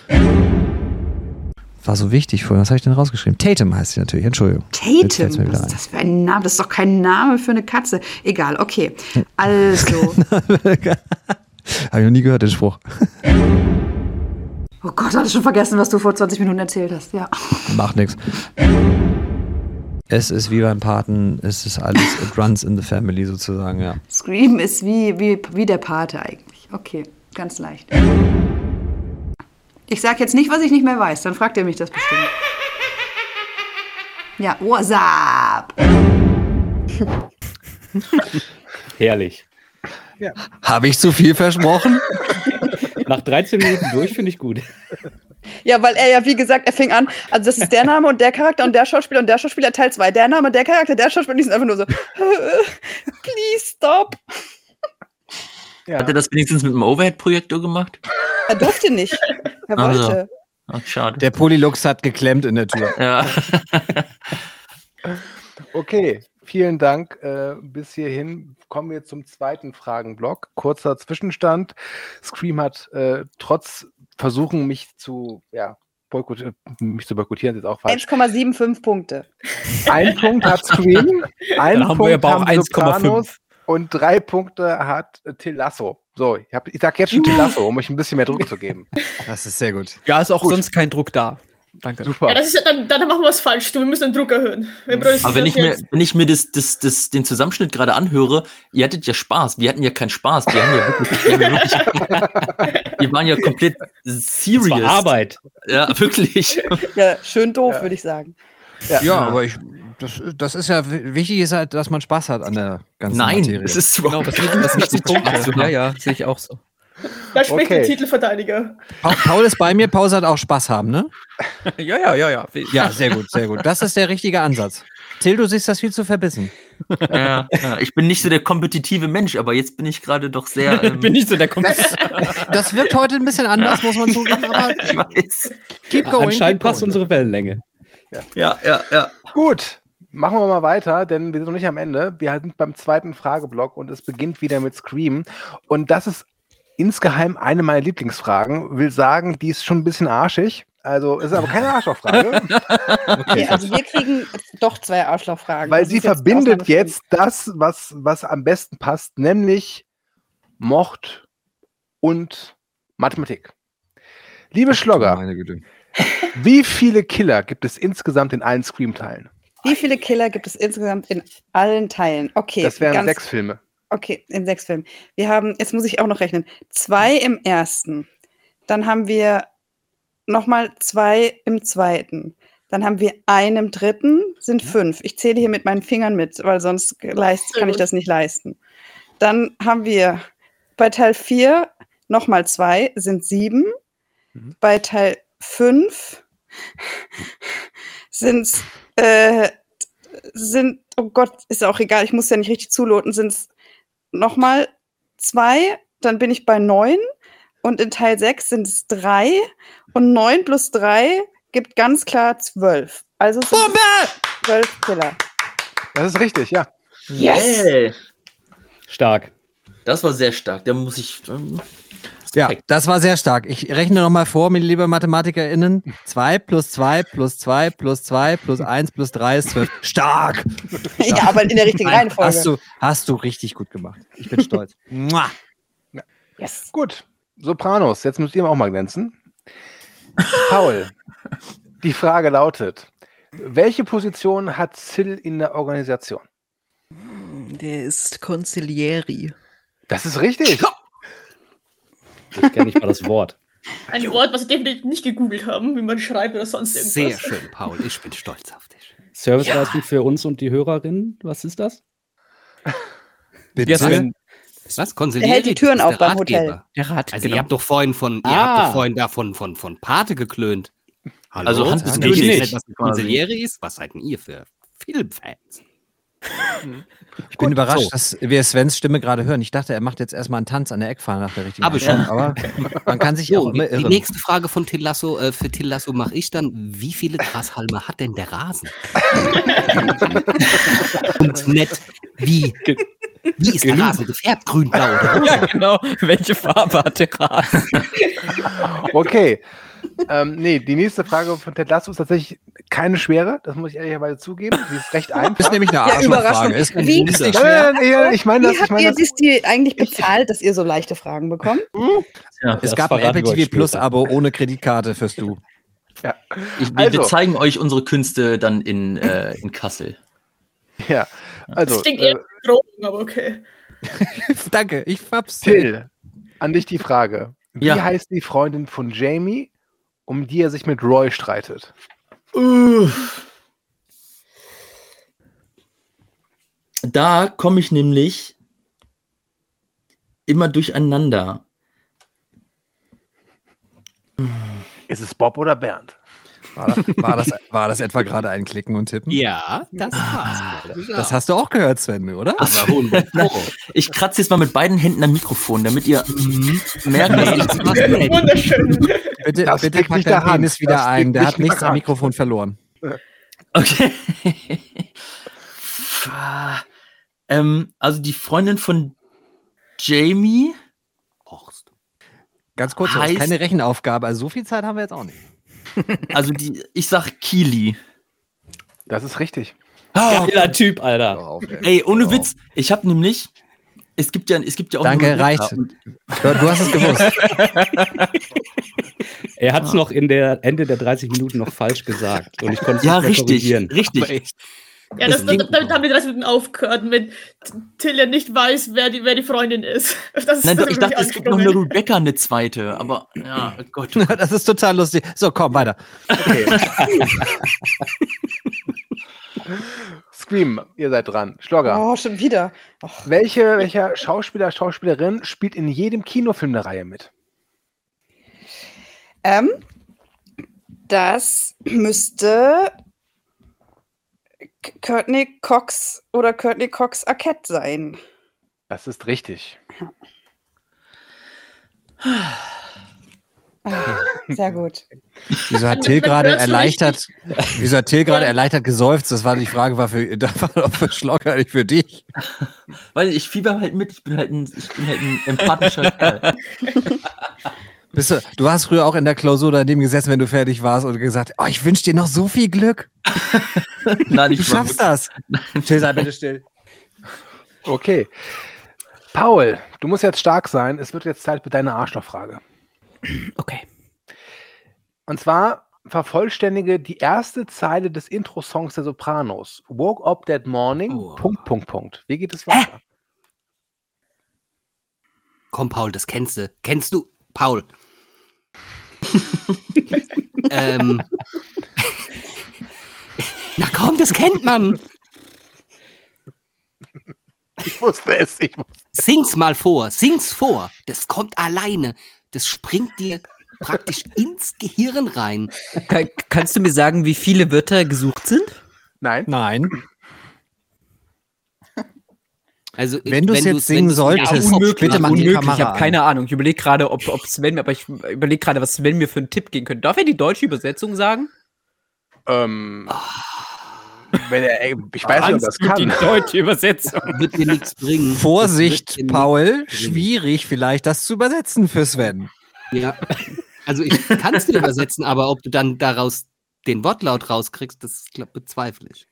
War so wichtig vorhin. Was habe ich denn rausgeschrieben? Tatum heißt sie natürlich. Entschuldigung. Tatum? Was ist das für ein Name? Das ist doch kein Name für eine Katze. Egal, okay. Also. Habe ich noch nie gehört, den Spruch. Oh Gott, hatte schon vergessen, was du vor 20 Minuten erzählt hast. Ja. Macht nichts. Es ist wie beim Paten, es ist alles, it runs in the family sozusagen, ja. Scream ist wie der Pate eigentlich. Okay, ganz leicht. Ich sag jetzt nicht, was ich nicht mehr weiß, dann fragt ihr mich das bestimmt. Ja, what's up? Herrlich. Ja. Habe ich zu viel versprochen? Nach 13 Minuten durch finde ich gut. Ja, weil er ja, wie gesagt, er fing an, also das ist der Name und der Charakter und der Schauspieler Teil 2. Der Name, der Charakter, der Schauspieler, die sind einfach nur so, please stop. Ja. Hat er das wenigstens mit dem Overhead-Projektor gemacht? Er durfte nicht. Er wollte. Ach, schade. Der Polylux hat geklemmt in der Tür. Ja. Okay, vielen Dank. Bis hierhin kommen wir zum zweiten Fragenblock. Kurzer Zwischenstand. Scream hat trotz Versuchen, mich zu boykottieren, ist auch falsch. 1,75 Punkte. 1 Punkt hat Scream, 1 haben wir Punkt aber auch haben Sopranos 1,5. und 3 Punkte hat Till Lasso. So, ich sag jetzt schon Till Lasso, um euch ein bisschen mehr Druck zu geben. Das ist sehr gut. Ja, ist auch sonst kein Druck da. Danke. Super. Ja, das ist ja, dann machen wir es falsch. Wir müssen den Druck erhöhen. Aber wenn ich mir den Zusammenschnitt gerade anhöre, ihr hattet ja Spaß. Wir hatten ja keinen Spaß. Wir waren ja komplett serious. Das war Arbeit. Ja, wirklich. Ja, schön doof, würde ich sagen. Ja, aber das ist ja wichtig, ist halt, dass man Spaß hat an der ganzen Materie. Es ist Genau, das ist die Punkte. Ja, sehe ich auch so. Da spricht Okay. der Titelverteidiger. Paul ist bei mir, Paul hat auch Spaß haben, ne? Ja. Ja, sehr gut, sehr gut. Das ist der richtige Ansatz. Till, du siehst das viel zu verbissen. Ja. Ich bin nicht so der kompetitive Mensch, aber jetzt bin ich gerade doch sehr. Bin nicht so der Komplex. Das wirkt heute ein bisschen anders, muss man zugeben, aber Ich weiß. keep going. Anscheinend keep going. passt unsere Wellenlänge. Ja. Gut, machen wir mal weiter, denn wir sind noch nicht am Ende. Wir sind beim zweiten Frageblock und es beginnt wieder mit Scream. Und das ist insgeheim eine meiner Lieblingsfragen. Will sagen, die ist schon ein bisschen arschig. Also ist aber keine Arschlochfrage. Okay, also wir kriegen doch 2 Arschlochfragen. Weil Das sie ist jetzt verbindet Ausnahme. jetzt das, was am besten passt, nämlich Mord und Mathematik. Liebe Schlogger, Meine Güte. wie viele Killer gibt es insgesamt in allen Scream-Teilen? Wie viele Killer gibt es insgesamt in allen Teilen? Okay. Das wären 6 Filme. Okay, in 6 Filmen. Wir haben, jetzt muss ich auch noch rechnen, 2 im ersten. Dann haben wir nochmal 2 im zweiten. Dann haben wir 1 im dritten, sind 5. Ich zähle hier mit meinen Fingern mit, weil sonst kann ich das nicht leisten. Dann haben wir bei Teil 4 nochmal 2, sind 7. Bei Teil 5 sind, oh Gott, ist auch egal, ich muss ja nicht richtig zuloten, sind es nochmal 2, dann bin ich bei 9 und in Teil 6 sind es 3 und 9 plus 3 gibt ganz klar 12. Also sind es 12 Killer. Das ist richtig, ja. Yes! Hey, Stark. das war sehr stark. Da muss ich. Ja, das war sehr stark. Ich rechne nochmal vor, meine liebe MathematikerInnen. 2 plus 2 plus 2 plus 2 plus 1 plus 3 ist 12. Stark! Ja, aber in der richtigen Reihenfolge. Hast du richtig gut gemacht. Ich bin stolz. Mua. Yes. Gut, Sopranos, jetzt müsst ihr auch mal glänzen. Paul, die Frage lautet, welche Position hat Sil in der Organisation? Der ist Consiglieri. Das ist richtig. Ich kenne nicht mal das Wort. Ein Wort, was wir definitiv nicht gegoogelt haben, wie man schreibt oder sonst irgendwas. Sehr schön, Paul. Ich bin stolz auf dich. Serviceleistung für uns und die Hörerinnen. Was ist das? Bitte. Ja, Sven. Was? Der hält die Türen auf beim Hotel. Der Rat, Also genau. ihr habt doch vorhin von Pate geklönt. Hallo? Also Wisst ihr natürlich nicht, nicht, was ein Consigliere ist? Was seid denn ihr für Filmfans? Ich bin überrascht, dass wir Svens Stimme gerade hören. Ich dachte, er macht jetzt erstmal einen Tanz an der Eckfahne nach der richtigen Hab ich Antwort. Aber man kann sich auch So, immer die irren. nächste Frage von Till Lasso, für Till Lasso mache ich dann. Wie viele Grashalme hat denn der Rasen? Und nett, wie ist der Rasen gefärbt? Grün, blau oder rot? Ja, genau. Welche Farbe hat der Rasen? Okay. Nee, die nächste Frage von Ted Lasso ist tatsächlich keine schwere, das muss ich ehrlicherweise zugeben. Sie ist recht Das ist einfach. nämlich eine Ja, Überraschung. Arschlochfrage. Ist Wie- nicht schwer. Ich meine Wie das, habt ihr die eigentlich bezahlt, dass ihr so leichte Fragen bekommt? Ja. Es Das gab ein verraten Apple wir euch TV Plus später. Abo ohne Kreditkarte fürs Du. Ja. Wir Also. zeigen euch unsere Künste dann in Kassel. Ja, also, Das klingt eher Drogen, aber okay. Danke, ich hab's. Till, an dich die Frage. Wie Ja. heißt die Freundin von Jamie, um die er sich mit Roy streitet? Da komme ich nämlich immer durcheinander. Ist es Bob oder Bernd? War das etwa gerade ein Klicken und Tippen? Ja, das war's. Das hast du auch gehört, Sven, oder? Aber 100 Pro. Ich kratze jetzt mal mit beiden Händen am Mikrofon, damit ihr merkt, dass ich das mache. Wunderschön. Bitte, Das bitte liegt pack nicht deinen daran. Penis wieder Das ein. liegt Der nicht hat nichts daran. am Mikrofon verloren. Okay. Also die Freundin von Jamie. Horst. Ganz kurz, das ist Heißt- keine Rechenaufgabe. Also so viel Zeit haben wir jetzt auch nicht. Also ich sag Keely. Das ist richtig. Geiler Typ, Alter. Ey, ohne Witz. Ich habe nämlich, es gibt ja auch Danke, Rebecca reicht. und- Du hast es gewusst. Er hat es noch in der Ende der 30 Minuten noch falsch gesagt. Und ich konnte es Ja, nicht mehr richtig, korrigieren. richtig. Ja, damit haben die 30 Minuten aufgehört, wenn Till ja nicht weiß, wer die Freundin ist. Das Nein, das ich ist dachte, wirklich es gibt noch eine angesprungen. Rebecca, eine zweite, aber ja, oh Gott. Das ist total lustig. So, komm, weiter. Okay. Scream, ihr seid dran. Schlogger. Oh, schon wieder. Och. Welcher Schauspieler, Schauspielerin spielt in jedem Kinofilm der Reihe mit? Das müsste Courtney Cox oder Courtney Cox Arquette sein. Das ist richtig. Sehr gut. Wieso hat Till gerade erleichtert geseufzt? Das war die Frage, war doch für Schlogger, nicht für dich. Weil ich fieber halt mit, ich bin halt ein empathischer Kerl. Du hast früher auch in der Klausur daneben gesessen, wenn du fertig warst und gesagt, oh, ich wünsche dir noch so viel Glück. Nein, Du ich war schaffst das. Till, sei bitte still. Okay. Paul, du musst jetzt stark sein. Es wird jetzt Zeit für deine Arschlochfrage. Okay. Und zwar vervollständige die erste Zeile des Intro-Songs der Sopranos. Woke up that morning, ... Wie geht es weiter? Komm, Paul, das kennst du. Kennst du, Paul? Na komm, das kennt man. Ich wusste es. Sing's mal vor. Sing's vor. Das kommt alleine. Das springt dir praktisch ins Gehirn rein. Kannst du mir sagen, wie viele Wörter gesucht sind? Nein. Nein. Also, Wenn du es jetzt singen solltest, bitte mach die unmöglich. Kamera Ich habe an. keine Ahnung. Ich überlege gerade, ob Sven mir, aber ich überlege gerade, was Sven mir für einen Tipp geben könnte. Darf er die deutsche Übersetzung sagen? Wenn ich weiß nicht, ob das kann. Die deutsche Übersetzung. Wird dir nichts bringen. Vorsicht, Paul, schwierig vielleicht das zu übersetzen für Sven. Ja, also ich kann es dir übersetzen, aber ob du dann daraus den Wortlaut rauskriegst, das bezweifle ich.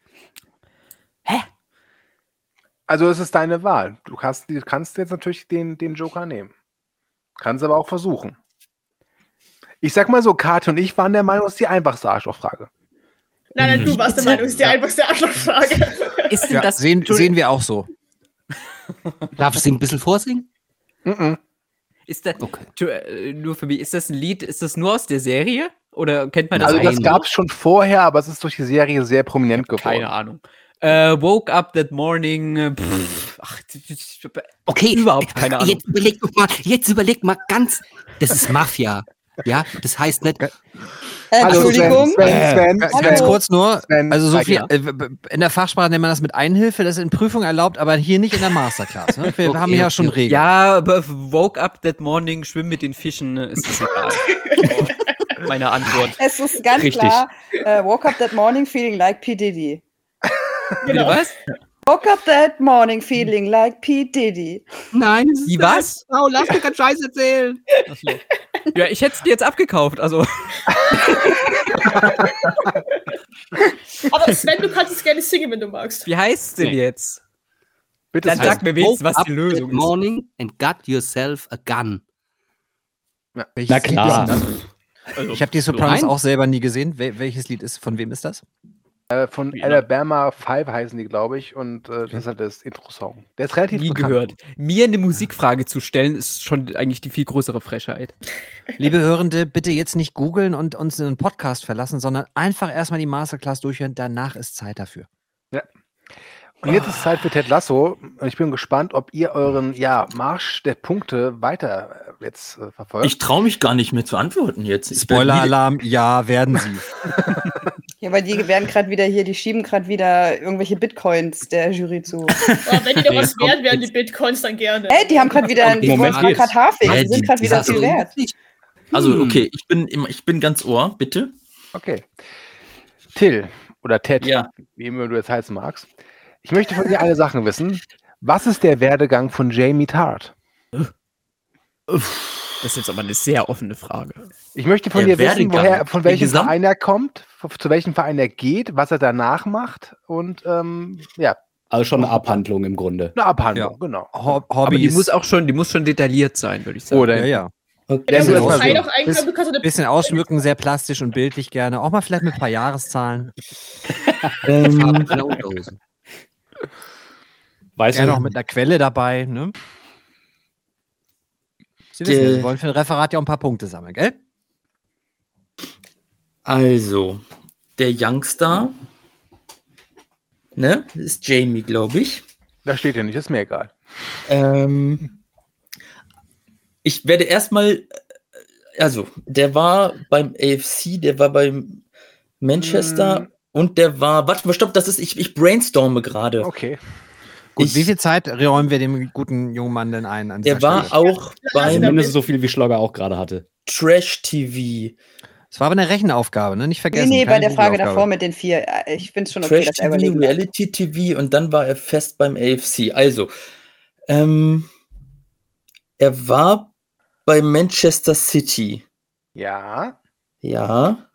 Also es ist deine Wahl. Du kannst jetzt natürlich den Joker nehmen. Kannst aber auch versuchen. Ich sag mal so, Kati und ich waren der Meinung, es ist die einfachste Arschlochfrage. Nein, du warst der Meinung, es ist die einfachste Arschlochfrage. Ist denn Ja, das sehen wir auch so. Darf ich sie ein bisschen vorsingen? Ist das, Okay. nur für mich, ist das ein Lied, ist das nur aus der Serie? Oder kennt man das Also das eigentlich? gab es schon vorher, aber es ist durch die Serie sehr prominent geworden. Keine Ahnung. Woke up that morning. Okay, Überhaupt keine Ahnung. Jetzt überleg mal ganz, das ist Mafia. Ja, das heißt nicht, Entschuldigung. Sven, Ganz kurz nur, Sven, also so sag viel, ja. in der Fachsprache nennt man das mit Einhilfe, das ist in Prüfung erlaubt, aber hier nicht in der Masterclass. Ne? Wir haben ja schon Regeln. Ja, aber woke up that morning, schwimmen mit den Fischen, ist es egal. Meine Antwort. Es ist ganz Richtig. klar, woke up that morning feeling like P. Diddy. Bitte was? Woke up that morning feeling like P. Diddy. nein, das ist Wie was? Oh, lass mir keinen Scheiß erzählen. Ja, ich hätte es dir jetzt abgekauft, also. Aber Sven, du kannst es gerne singen, wenn du magst. Wie heißt es denn jetzt? Bitte Dann Sven. sag mir wenigstens, was Woke die up Lösung that ist. morning and got yourself a gun. Welches Na Lied klar. ist das? Ich habe die Sopranos auch selber nie gesehen. Welches Lied ist, von wem ist das? Von Alabama 5 heißen die, glaube ich, und das ist halt das Intro-Song. Der ist relativ Nie bekannt. gehört. Mir eine Musikfrage zu stellen, ist schon eigentlich die viel größere Frechheit. Liebe Hörende, bitte jetzt nicht googeln und uns in einen Podcast verlassen, sondern einfach erstmal die Masterclass durchhören. Danach ist Zeit dafür. Ja. Und jetzt ist Zeit für Ted Lasso. Und ich bin gespannt, ob ihr euren Marsch der Punkte weiter jetzt verfolgt. Ich traue mich gar nicht mehr zu antworten jetzt. Ich bin Spoiler-Alarm, ja, werden sie. Ja, weil die werden gerade wieder hier, die schieben gerade wieder irgendwelche Bitcoins der Jury zu. Oh, wenn die doch was wert wären, die Bitcoins, dann gerne. Ey, die haben gerade wieder, die Moment wollen gerade Haarfix, die sind gerade wieder Also, viel wert. Also, okay, ich bin ganz Ohr, bitte. Okay. Till oder Ted, Ja. wie immer du jetzt heißen magst. Ich möchte von dir eine Sache wissen. Was ist der Werdegang von Jamie Tart? Das ist jetzt aber eine sehr offene Frage. Ich möchte von Der dir wissen, Werdegang. von welchem Gesamt- Verein er kommt, zu welchem Verein er geht, was er danach macht und Also schon eine Abhandlung im Grunde. eine Abhandlung, Ja. genau. Aber die muss schon detailliert sein, würde ich sagen. Oder Ja, ja. Ja, Der dann muss muss mal Kai so- noch einklappen, du kannst eine Bisschen ausschmücken, sehr plastisch und bildlich gerne. Auch mal vielleicht mit ein paar Jahreszahlen. Farbe meiner Unterhose. Weißt Gerne du, noch mit einer Quelle dabei. Ne? Sie wissen, wir wollen für ein Referat ja auch ein paar Punkte sammeln, gell? Also, der Youngstar, ne, ist Jamie, glaube ich. Da steht ja nicht, ist mir egal. Ich werde erstmal, also, der war beim AFC, der war beim Manchester und der war, warte mal, stopp, das ist, ich brainstorme gerade. Okay. Gut, wie viel Zeit räumen wir dem guten jungen Mann denn ein? An Der dieser war Stelle? auch beim mindestens so viel wie Schlogger auch gerade hatte. Trash-TV. Es war aber eine Rechenaufgabe, ne? Nicht vergessen. Nee, bei keine der Frage Google-Aufgabe. davor mit den 4. Ich finde es schon okay, dass er Trash-TV, überlegen darf. Reality-TV und dann war er fest beim AFC. Also, er war bei Manchester City. Ja. Ja.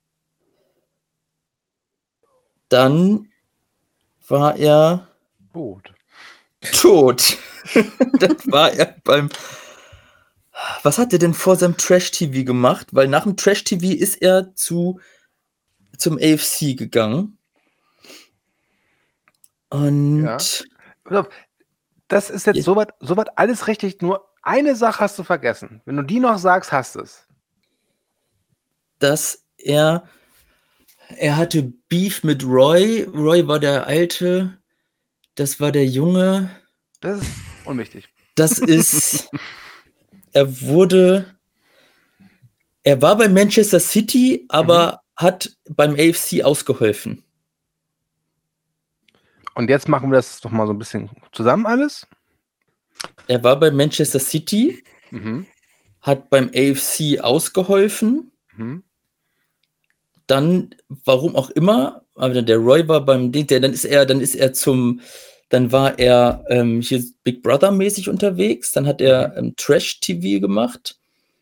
Dann war er Gut. tot. Dann war er beim. Was hat er denn vor seinem Trash-TV gemacht? Weil nach dem Trash-TV ist er zum AFC gegangen. Und Ja. Das ist jetzt soweit alles richtig, nur eine Sache hast du vergessen. Wenn du die noch sagst, hast du es. dass er hatte Beef mit Roy. Roy war der Alte, das war der Junge. Das ist unwichtig. Das ist, er war bei Manchester City, aber hat beim AFC ausgeholfen. Und jetzt machen wir das doch mal so ein bisschen zusammen alles. Er war bei Manchester City, Mhm. hat beim AFC ausgeholfen. Mhm. Dann, warum auch immer, aber der Roy war beim Ding, dann war er hier Big Brother mäßig unterwegs, dann hat er Trash-TV gemacht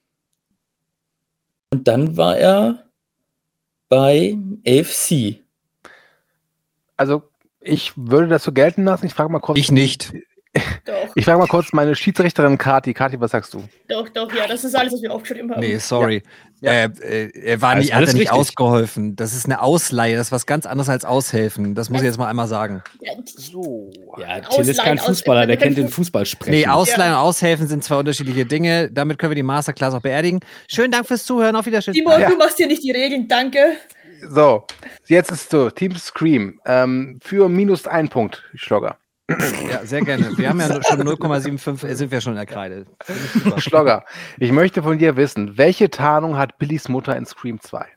und dann war er bei AFC. Also, ich würde das so gelten lassen. Ich frage mal kurz. Ich nicht. Doch, Ich frage mal kurz meine Schiedsrichterin Kati. Kati, was sagst du? doch, ja, das ist alles, was wir aufgeschrieben haben. Nee, sorry. Ja. Er war Alles- nicht, hat alles er nicht richtig. ausgeholfen. Das ist eine Ausleihe. Das ist was ganz anderes als aushelfen. Das muss ich jetzt mal einmal sagen. Ja, So. Ja, Till ist kein Ausleihen, Fußballer, der kennt den Fu- Fußball sprechen. Nee, Ausleihen und Aushelfen sind zwei unterschiedliche Dinge. Damit können wir die Masterclass auch beerdigen. Schönen Dank fürs Zuhören. Auf Wiedersehen. Timo, Ja. du machst hier nicht die Regeln, danke. So, jetzt ist so, Team Scream für -1 Punkt, Schlogger. Ja, sehr gerne. Wir haben ja schon 0,75, sind wir schon in der Kreide. Finde ich super. Schlogger, ich möchte von dir wissen, welche Tarnung hat Billys Mutter in Scream 2?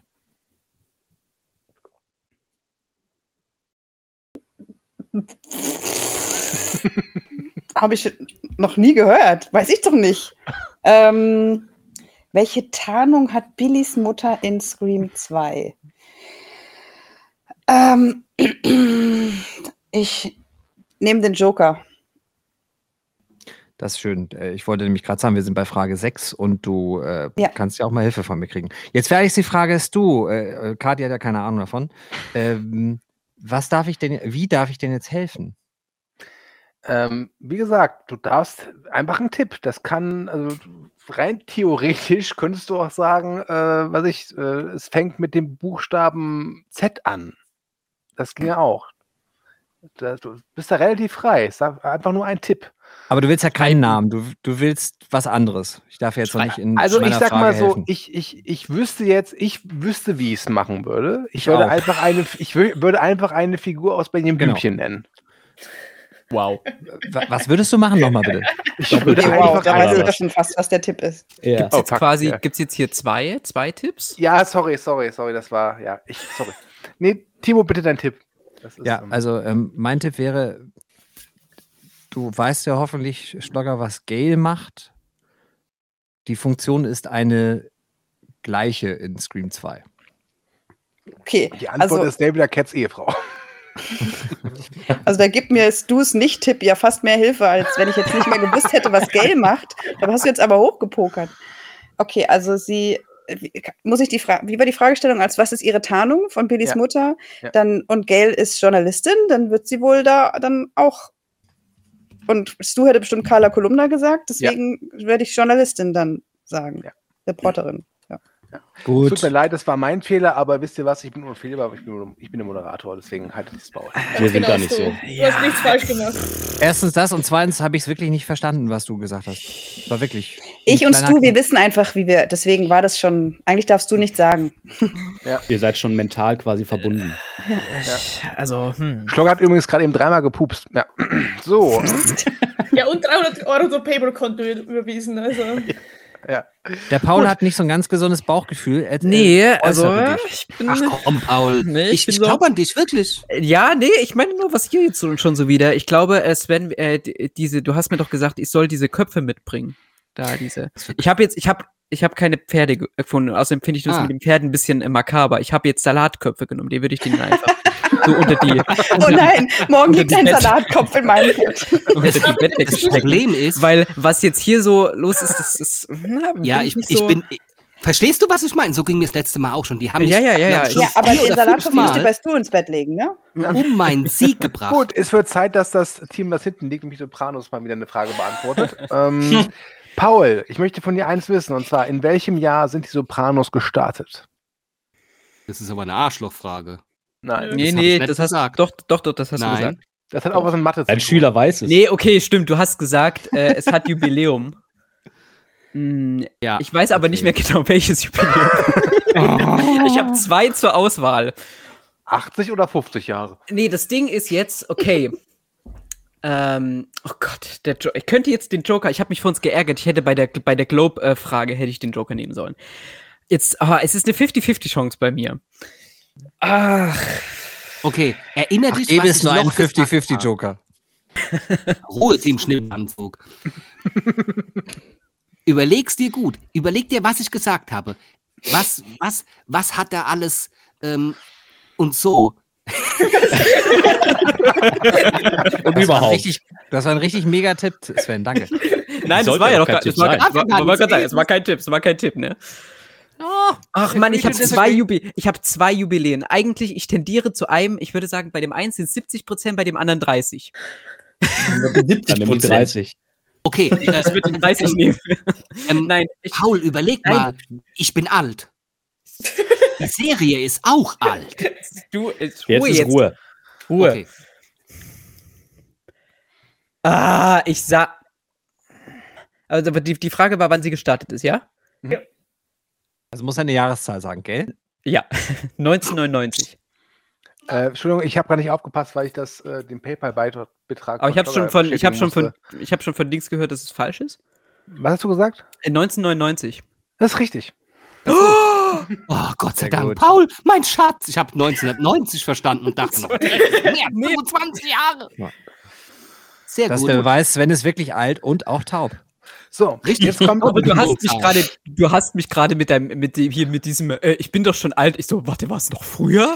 Habe ich noch nie gehört. Weiß ich doch nicht. Welche Tarnung hat Billys Mutter in Scream 2? Ich nehme den Joker. Das ist schön. Ich wollte nämlich gerade sagen, wir sind bei Frage 6 und du Ja. kannst ja auch mal Hilfe von mir kriegen. Jetzt werde ich die Frage, ist du, Kathi hat ja keine Ahnung davon. Wie darf ich denn jetzt helfen? Wie gesagt, du darfst einfach einen Tipp. Das kann, also rein theoretisch könntest du auch sagen, es fängt mit dem Buchstaben Z an. Das ging ja auch. Du bist da relativ frei. Sag einfach nur ein Tipp. Aber du willst ja keinen Namen, du willst was anderes. Ich darf jetzt noch nicht in Also ich meiner sag Frage mal so, helfen. ich wüsste, wie ich es machen würde. Ich Ich würde auch. würde einfach eine Figur aus Benjamin Genau. Blümchen nennen. Wow. Was würdest du machen nochmal bitte? Ich würde Okay, wow, einfach da weiß ich aber- doch schon fast, was der Tipp ist. Ja. Gibt's jetzt fuck, quasi, ja. gibt's jetzt hier zwei Tipps? Ja, sorry, das war, ja, sorry. Nee, Timo, bitte dein Tipp. Das ist, Ja, also mein Tipp wäre, du weißt ja hoffentlich, Schlogger, was Gale macht. Die Funktion ist eine gleiche in Scream 2. Okay, die Antwort ist David Cats Ehefrau. also da gibt mir Stu's Nicht-Tipp ja fast mehr Hilfe, als wenn ich jetzt nicht mehr gewusst hätte, was Gale macht. Da hast du jetzt aber hochgepokert. Okay, also wie war die Fragestellung, als was ist ihre Tarnung von Billys Ja. Mutter? Ja. Dann, und Gale ist Journalistin, dann wird sie wohl da dann auch. Und Stu hätte bestimmt Carla Kolumna gesagt, deswegen werde ich Journalistin dann sagen. Ja. Reporterin. Ja. Tut mir leid, das war mein Fehler, aber wisst ihr was, ich bin unfehlbar, aber ich bin der Moderator, deswegen haltet das Maul. Wir sind Genau, da nicht so. Du hast nichts falsch gemacht. Erstens das und zweitens habe ich es wirklich nicht verstanden, was du gesagt hast. War wirklich. Ich ein und kleiner- Stu, wir wissen einfach, deswegen war das schon, eigentlich darfst du nicht sagen. Ihr seid schon mental quasi verbunden. Also, Schlogger hat übrigens gerade eben 3-mal gepupst. Ja. So, Ja, und 300 € so Paypal-Konto überwiesen. Also. ja. Der Paul hat nicht so ein ganz gesundes Bauchgefühl. nee, äußere also, dich. ich bin. Ach komm, Paul. Nee, ich bin ich so- glaube an dich, wirklich. Ja, nee, ich meine nur, was hier jetzt schon so wieder. Ich glaube, es werden du hast mir doch gesagt, ich soll diese Köpfe mitbringen. Da diese. Ich habe keine Pferde gefunden. Außerdem finde ich das mit den Pferden ein bisschen makaber. Ich habe jetzt Salatköpfe genommen. Die würde ich denen einfach so unter die. Oh nein, morgen unter liegt die ein Bett- Salatkopf in meinem Bett. unter die Bettdecke Das stecken. Problem ist, Weil was jetzt hier so los ist, das ist. ja, ich bin. Verstehst du, was ich meine? So ging mir das letzte Mal auch schon. Die haben mich, Ja. glaub ich, schon Ja, aber 4 den oder 5 Salatkopf musst du Mal bei Stu ins Bett legen, ne? um meinen Sieg gebracht. Gut, es wird Zeit, dass das Team, das hinten liegt, nämlich Sopranos, mal wieder eine Frage beantwortet. Paul, ich möchte von dir eins wissen, und zwar, in welchem Jahr sind die Sopranos gestartet? Das ist aber eine Arschlochfrage. Nein. Nee, das das hab hast ich nicht Doch, das hast du Nein. gesagt. Das hat auch was mit Mathe zu Ein tun. Schüler weiß es. Nee, okay, stimmt. Du hast gesagt, es hat Jubiläum. Ja, Ich weiß aber nicht mehr genau, welches Jubiläum. Ich habe 2 zur Auswahl. 80 oder 50 Jahre? Nee, das Ding ist jetzt, okay. Oh Gott, ich könnte jetzt den Joker, ich habe mich vor uns geärgert, ich hätte bei der Globe-Frage hätte ich den Joker nehmen sollen. Jetzt, es ist eine 50-50-Chance bei mir. Ach. Okay, erinnere dich, Gäbe was es ich nur einen noch gesagt habe. 50-50-Joker. Ruhe im Schnippanzug. Überleg's dir gut. Überleg dir, was ich gesagt habe. Was hat er alles und so. Und überhaupt. Das war ein richtig Megatipp, Sven, danke. Nein, das Sollte war ja auch noch kein gar Tipp das war, sein. es war kein Tipp, es war kein Tipp, ne? Ach Mann, ich habe 2 Jubiläen. Eigentlich, ich tendiere zu einem, ich würde sagen, bei dem einen sind 70%, bei dem anderen 30. Dann nimm die 30. Okay, Ich würde den 30 nehmen. Nein, Paul, überleg mal. Ich bin alt. Die Serie ist auch alt. Jetzt ist Ruhe. Ruhe. Okay. Ich sag. Also, aber die Frage war, wann sie gestartet ist, ja? Also muss er eine Jahreszahl sagen, gell? Ja, 1999. Entschuldigung, ich habe gar nicht aufgepasst, weil ich den PayPal-Betrag. Aber ich habe schon von Dings gehört, dass es falsch ist. Was hast du gesagt? 1999. Das ist richtig. Oh, Gott sei Sehr Dank. gut. Paul, mein Schatz. Ich habe 1990 verstanden und dachte noch, mehr, 25 Jahre. Ja. Sehr Das ist gut. der Beweis, Sven ist wirklich alt und auch taub. So, Richtig. jetzt kommt. Aber du hast mich gerade mit diesem, ich bin doch schon alt. Ich so, warte, war es noch früher?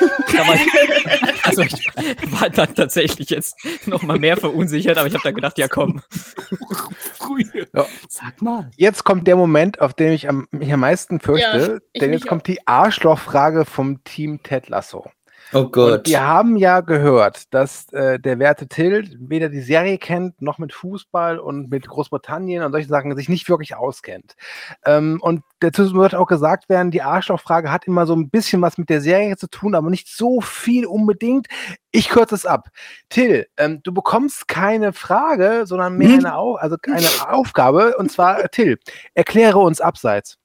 Ich war dann tatsächlich jetzt noch mal mehr verunsichert, aber ich habe dann gedacht, ja komm. Früher. Ja. Sag mal. Jetzt kommt der Moment, auf den ich mich am meisten fürchte, ich denn mich jetzt kommt die Arschlochfrage vom Team Ted Lasso. Oh Und Gott. wir haben ja gehört, dass der werte Till weder die Serie kennt, noch mit Fußball und mit Großbritannien und solchen Sachen sich nicht wirklich auskennt. Und dazu muss auch gesagt werden, die Arschlochfrage hat immer so ein bisschen was mit der Serie zu tun, aber nicht so viel unbedingt. Ich kürze es ab. Till, du bekommst keine Frage, sondern mehr eine Aufgabe. Und zwar, Till, erkläre uns Abseits.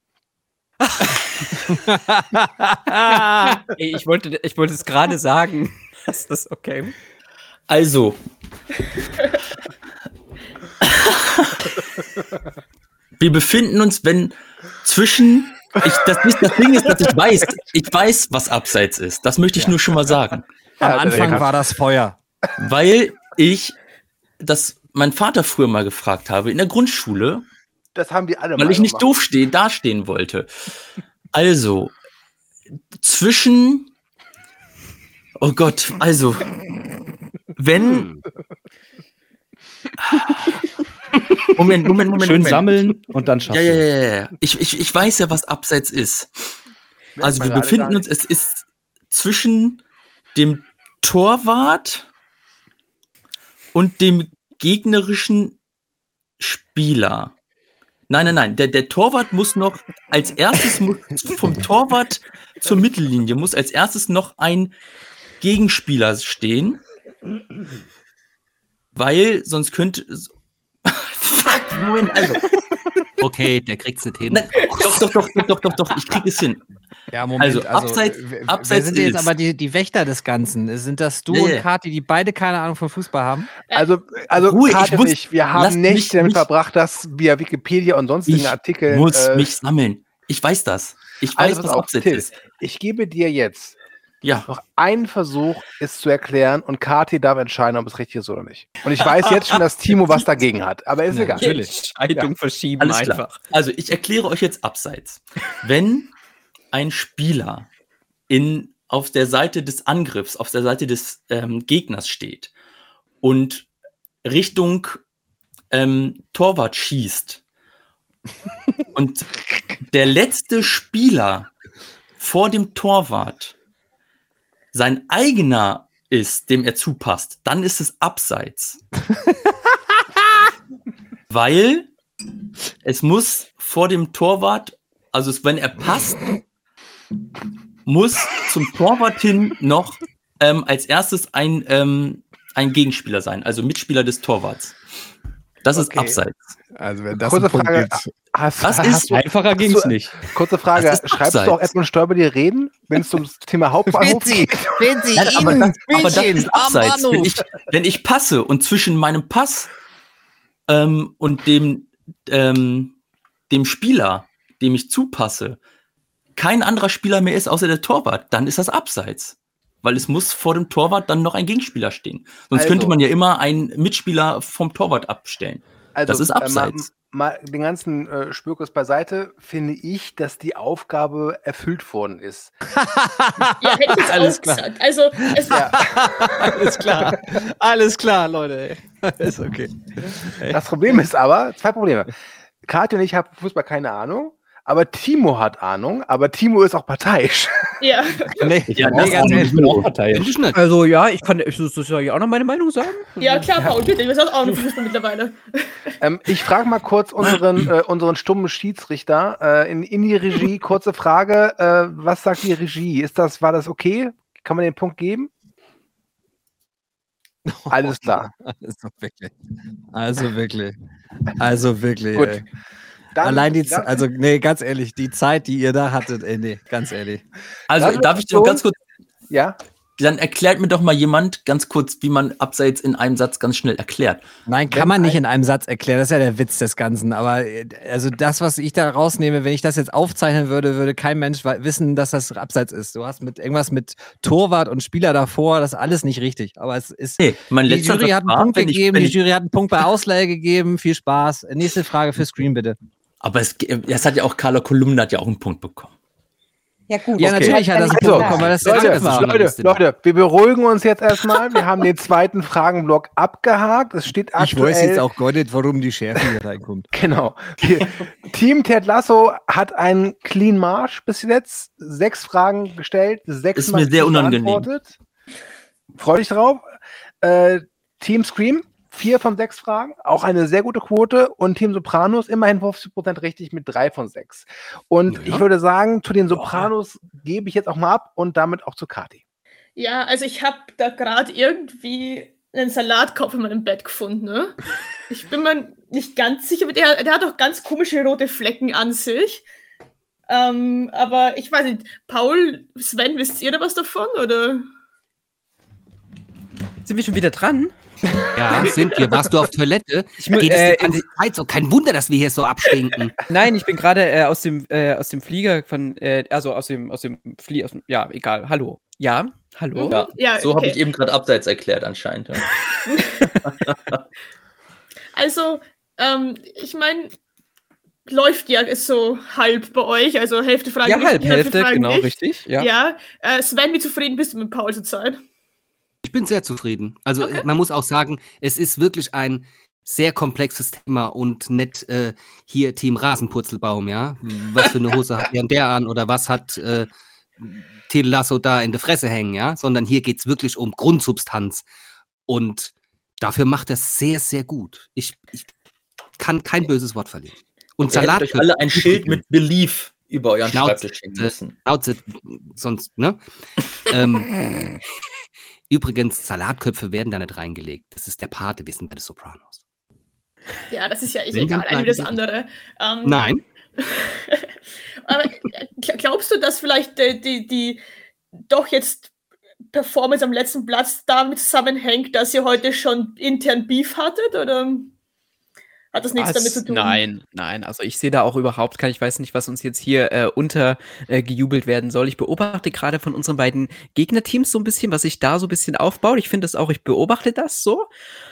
Ey, ich wollte es gerade sagen. Ist das okay? Also. Wir befinden uns, zwischen. Das Ding ist, dass ich weiß, was Abseits ist. Das möchte ich nur schon mal sagen. Am Anfang war das Feuer. Weil mein Vater früher mal gefragt habe, in der Grundschule, Das haben die alle weil mal ich nicht gemacht. doof dastehen wollte. Also, zwischen. Oh Gott, also. Wenn. Moment. Schön sammeln und dann schaffen. Ja. Ich weiß ja, was Abseits ist. Also wir befinden uns, es ist zwischen dem Torwart und dem gegnerischen Spieler. Nein. Der Torwart muss noch als erstes, vom Torwart zur Mittellinie muss als erstes noch ein Gegenspieler stehen. Weil sonst könnte. Fuck, Moment, also. Okay, der kriegt's nicht hin. Nein, doch, ich krieg es hin. Ja, Moment. Also, wer Abseits sind jetzt ist- aber die Wächter des Ganzen? Sind das du Ja, und ja. Kathi, die beide keine Ahnung von Fußball haben? Also Ruhe, Karte ich muss- nicht. Wir lasst haben mich Nächte damit nicht- verbracht, das via Wikipedia und sonstigen Ich Artikeln. muss mich sammeln. Ich weiß das. Ich weiß, pass was auf, Abseits Till, ist. Ich gebe dir jetzt Ja. noch einen Versuch, es zu erklären und Kathi darf entscheiden, ob es richtig ist oder nicht. Und ich weiß jetzt schon, dass Timo was dagegen hat, aber ist egal. Entscheidung verschieben Alles klar. einfach. Also ich erkläre euch jetzt Abseits. Wenn ein Spieler auf der Seite des Angriffs, auf der Seite des Gegners steht und Richtung Torwart schießt und der letzte Spieler vor dem Torwart sein eigener ist, dem er zupasst, dann ist es Abseits. Weil Es muss vor dem Torwart, also wenn er passt, muss zum Torwart hin noch als erstes ein Gegenspieler sein, also Mitspieler des Torwarts. Das ist Abseits. Also wenn das Kurze ein Punkt Frage. gibt. Einfacher ging es nicht. Kurze Frage. Das ist Schreibst du auch Abseits. Edmund Stoiber die Reden, wenn es ums Thema Hauptbahnhof geht? Nein, aber das ist Abseits. Wenn ich passe und zwischen meinem Pass und dem Spieler, dem ich zupasse, kein anderer Spieler mehr ist außer der Torwart, dann ist das Abseits. Weil es muss vor dem Torwart dann noch ein Gegenspieler stehen. Sonst könnte man ja immer einen Mitspieler vom Torwart abstellen. Also, das ist Abseits. Mal den ganzen Spökes beiseite, finde ich, dass die Aufgabe erfüllt worden ist. Ja, hätte ich jetzt Alles auch klar. gesagt. Also, es war Alles klar, Leute. Ist okay. Das Problem ist aber, 2 Probleme. Kathi und ich haben Fußball keine Ahnung, aber Timo hat Ahnung, aber Timo ist auch parteiisch. ja. Nee, Ja, nee, ganz ehrlich. Ich bin auch parteiisch. Finde ich nicht. Also ja, ich soll ja auch noch meine Meinung sagen. Ja, klar, Paul, bitte. Wir sind auch noch Fußball mittlerweile. Ich frage mal kurz unseren stummen Schiedsrichter in die Regie. Kurze Frage, was sagt die Regie? War das okay? Kann man den Punkt geben? Alles klar. Also wirklich. Gut. Ey. Dann, Allein dann- ganz ehrlich, die Zeit, die ihr da hattet, nee, ganz ehrlich. Also darf ich noch ganz kurz, Ja, dann erklärt mir doch mal jemand ganz kurz, wie man Abseits in einem Satz ganz schnell erklärt. Nein, kann man nicht in einem Satz erklären, das ist ja der Witz des Ganzen. Aber also das, was ich da rausnehme, wenn ich das jetzt aufzeichnen würde, würde kein Mensch wissen, dass das Abseits ist. Du hast irgendwas mit Torwart und Spieler davor, das ist alles nicht richtig. Aber es ist. Nee, mein Die letzter Jury Satz hat einen war, Punkt wenn ich- gegeben, wenn die ich- Jury hat einen Punkt bei Ausleihe gegeben. Viel Spaß. Nächste Frage für Screen, bitte. Aber es hat ja auch Carla Kolumna hat ja auch einen Punkt bekommen. Ja, gut. Ja, natürlich hat er das einen Punkt bekommen, weil das der Tipp war. Leute, wir beruhigen uns jetzt erstmal. Wir haben den zweiten Fragenblock abgehakt. Es steht aktuell. Ich weiß jetzt auch gar nicht, warum die Schärfe hier reinkommt. Genau. Team Ted Lasso hat einen Clean Marsch bis jetzt. 6 Fragen gestellt, 6 Ist mir sehr unangenehm. beantwortet. Freu dich drauf. Team Scream, 4 von 6 Fragen, auch eine sehr gute Quote. Und Team Sopranos immerhin 50% richtig mit 3 von 6. Und ich würde sagen, zu den Sopranos gebe ich jetzt auch mal ab und damit auch zu Kathi. Ja, also ich habe da gerade irgendwie einen Salatkopf in meinem Bett gefunden. Ne? Ich bin mir nicht ganz sicher, aber der hat auch ganz komische rote Flecken an sich. Aber ich weiß nicht, Paul, Sven, wisst ihr da was davon? Oder? Sind wir schon wieder dran? Ja, sind wir. Warst du auf Toilette? mu- Geht es die ganze Zeit so? Kein Wunder, dass wir hier so abstinken. Nein, ich bin gerade aus dem Flieger von, also aus dem Flieger, ja, egal. Hallo. Ja, hallo. Ja, Ja, so habe okay. ich eben gerade Abseits erklärt anscheinend. Ja. Also, ich meine, läuft ja ist so halb bei euch, also Hälfte Fragen Ja, richtig, halb, Hälfte, Fragen genau, nicht. richtig. Ja. Ja, Sven, wie zufrieden bist du mit Paul zur Zeit? Ich bin sehr zufrieden. Also man muss auch sagen, es ist wirklich ein sehr komplexes Thema und nicht hier Team Rasenpurzelbaum, ja? Was für eine Hose hat der an oder was hat Ted Lasso da in der Fresse hängen, ja? Sondern hier geht es wirklich um Grundsubstanz und dafür macht er es sehr, sehr gut. Ich kann kein böses Wort verlieren. Und Ihr hättet Salat euch alle ein Schild mit Belief über euren Schnauze, Schreibtisch hängen müssen. Schnauze, sonst, ne? Übrigens, Salatköpfe werden da nicht reingelegt. Das ist der Pate, wir sind bei den Sopranos. Ja, das ist ja Wenn egal, dann ein wie das bleiben. andere. Nein. Aber glaubst du, dass vielleicht die doch jetzt Performance am letzten Platz damit zusammenhängt, dass ihr heute schon intern Beef hattet? Oder hat das nichts damit zu tun? Nein, also ich sehe da auch überhaupt keinen, ich weiß nicht, was uns jetzt hier untergejubelt werden soll. Ich beobachte gerade von unseren beiden Gegnerteams so ein bisschen, was sich da so ein bisschen aufbaut. Ich finde das auch, ich beobachte das so.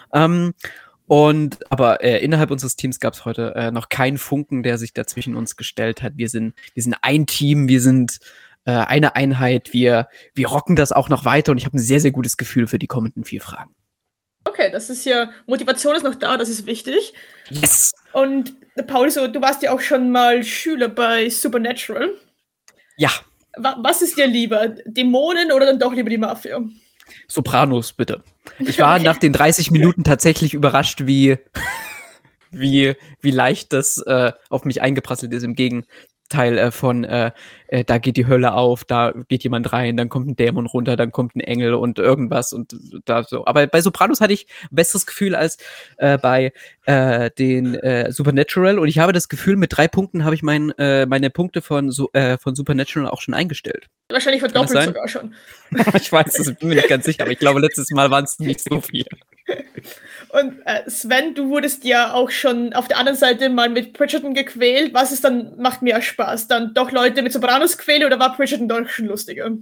Aber innerhalb unseres Teams gab es heute noch keinen Funken, der sich da zwischen uns gestellt hat. Wir sind ein Team, wir sind eine Einheit, wir rocken das auch noch weiter und ich habe ein sehr, sehr gutes Gefühl für die kommenden 4 Fragen. Okay, das ist ja, Motivation ist noch da, das ist wichtig. Yes! Und Paul, so, du warst ja auch schon mal Schüler bei Supernatural. Ja, Was ist dir lieber, Dämonen oder dann doch lieber die Mafia? Sopranos, bitte. Ich war nach den 30 Minuten tatsächlich überrascht, wie wie leicht das auf mich eingeprasselt ist im Gegenteil von da geht die Hölle auf, da geht jemand rein, dann kommt ein Dämon runter, dann kommt ein Engel und irgendwas und da so. Aber bei Sopranos hatte ich ein besseres Gefühl als bei den Supernatural und ich habe das Gefühl, mit 3 Punkten habe ich meine Punkte von Supernatural auch schon eingestellt. Wahrscheinlich verdoppelt sogar schon. Ich weiß, das bin mir nicht ganz sicher, aber ich glaube, letztes Mal waren es nicht so viele. Und Sven, du wurdest ja auch schon auf der anderen Seite mal mit Bridgerton gequält. Was ist dann, macht mehr Spaß? Dann doch Leute mit Sopranos quälen oder war Bridgerton doch schon lustiger?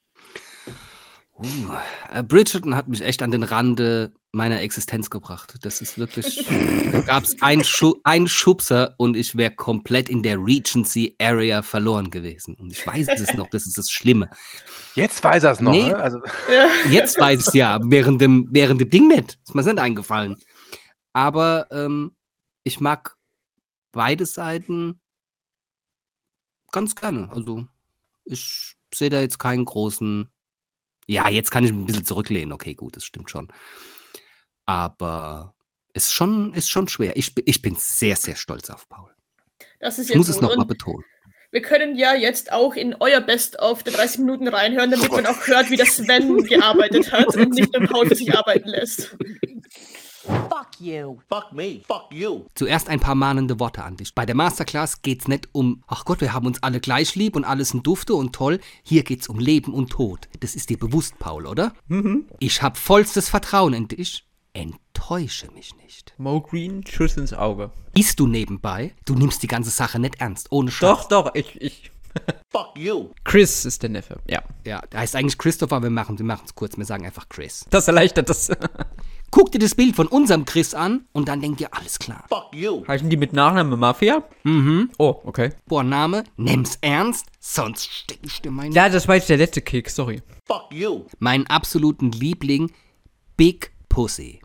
Bridgerton hat mich echt an den Rande meiner Existenz gebracht. Das ist wirklich, da gab es einen Schubser und ich wäre komplett in der Regency-Area verloren gewesen. Und ich weiß es noch, das ist das Schlimme. Jetzt weiß er es noch, Nee. ne? Also, Jetzt weiß ich es ja, während dem Ding nicht. Ist mir nicht eingefallen. Aber ich mag beide Seiten ganz gerne. Also ich sehe da jetzt keinen großen. Ja, jetzt kann ich ein bisschen zurücklehnen. Okay, gut, das stimmt schon. Aber ist schon schwer. Ich bin sehr, sehr stolz auf Paul. Das ist Ich jetzt muss es gut. nochmal Und betonen. wir können ja jetzt auch in euer Best-of der 30 Minuten reinhören, damit man auch hört, wie der Sven gearbeitet hat und nicht nur Paul für sich arbeiten lässt. Fuck you. Fuck me. Fuck you. Zuerst ein paar mahnende Worte an dich. Bei der Masterclass geht's nicht um, ach Gott, wir haben uns alle gleich lieb und alles sind dufte und toll. Hier geht's um Leben und Tod. Das ist dir bewusst, Paul, oder? Mhm. Ich habe vollstes Vertrauen in dich. Enttäusche mich nicht. Mo Green, Schuss ins Auge. Siehst du nebenbei? Du nimmst die ganze Sache nicht ernst, ohne Scheiß. Doch, ich. Fuck you. Chris ist der Neffe, ja. Ja, der heißt eigentlich Christopher, wir machen es kurz, wir sagen einfach Chris. Das erleichtert das. Guck dir das Bild von unserem Chris an und dann denk dir, alles klar. Fuck you. Heißen die mit Nachnamen Mafia? Mhm. Oh, okay. Vorname, nimm's ernst, sonst steck ich dir meinen... Ja, das war jetzt der letzte Kick, sorry. Fuck you. Meinen absoluten Liebling, Big Pussy.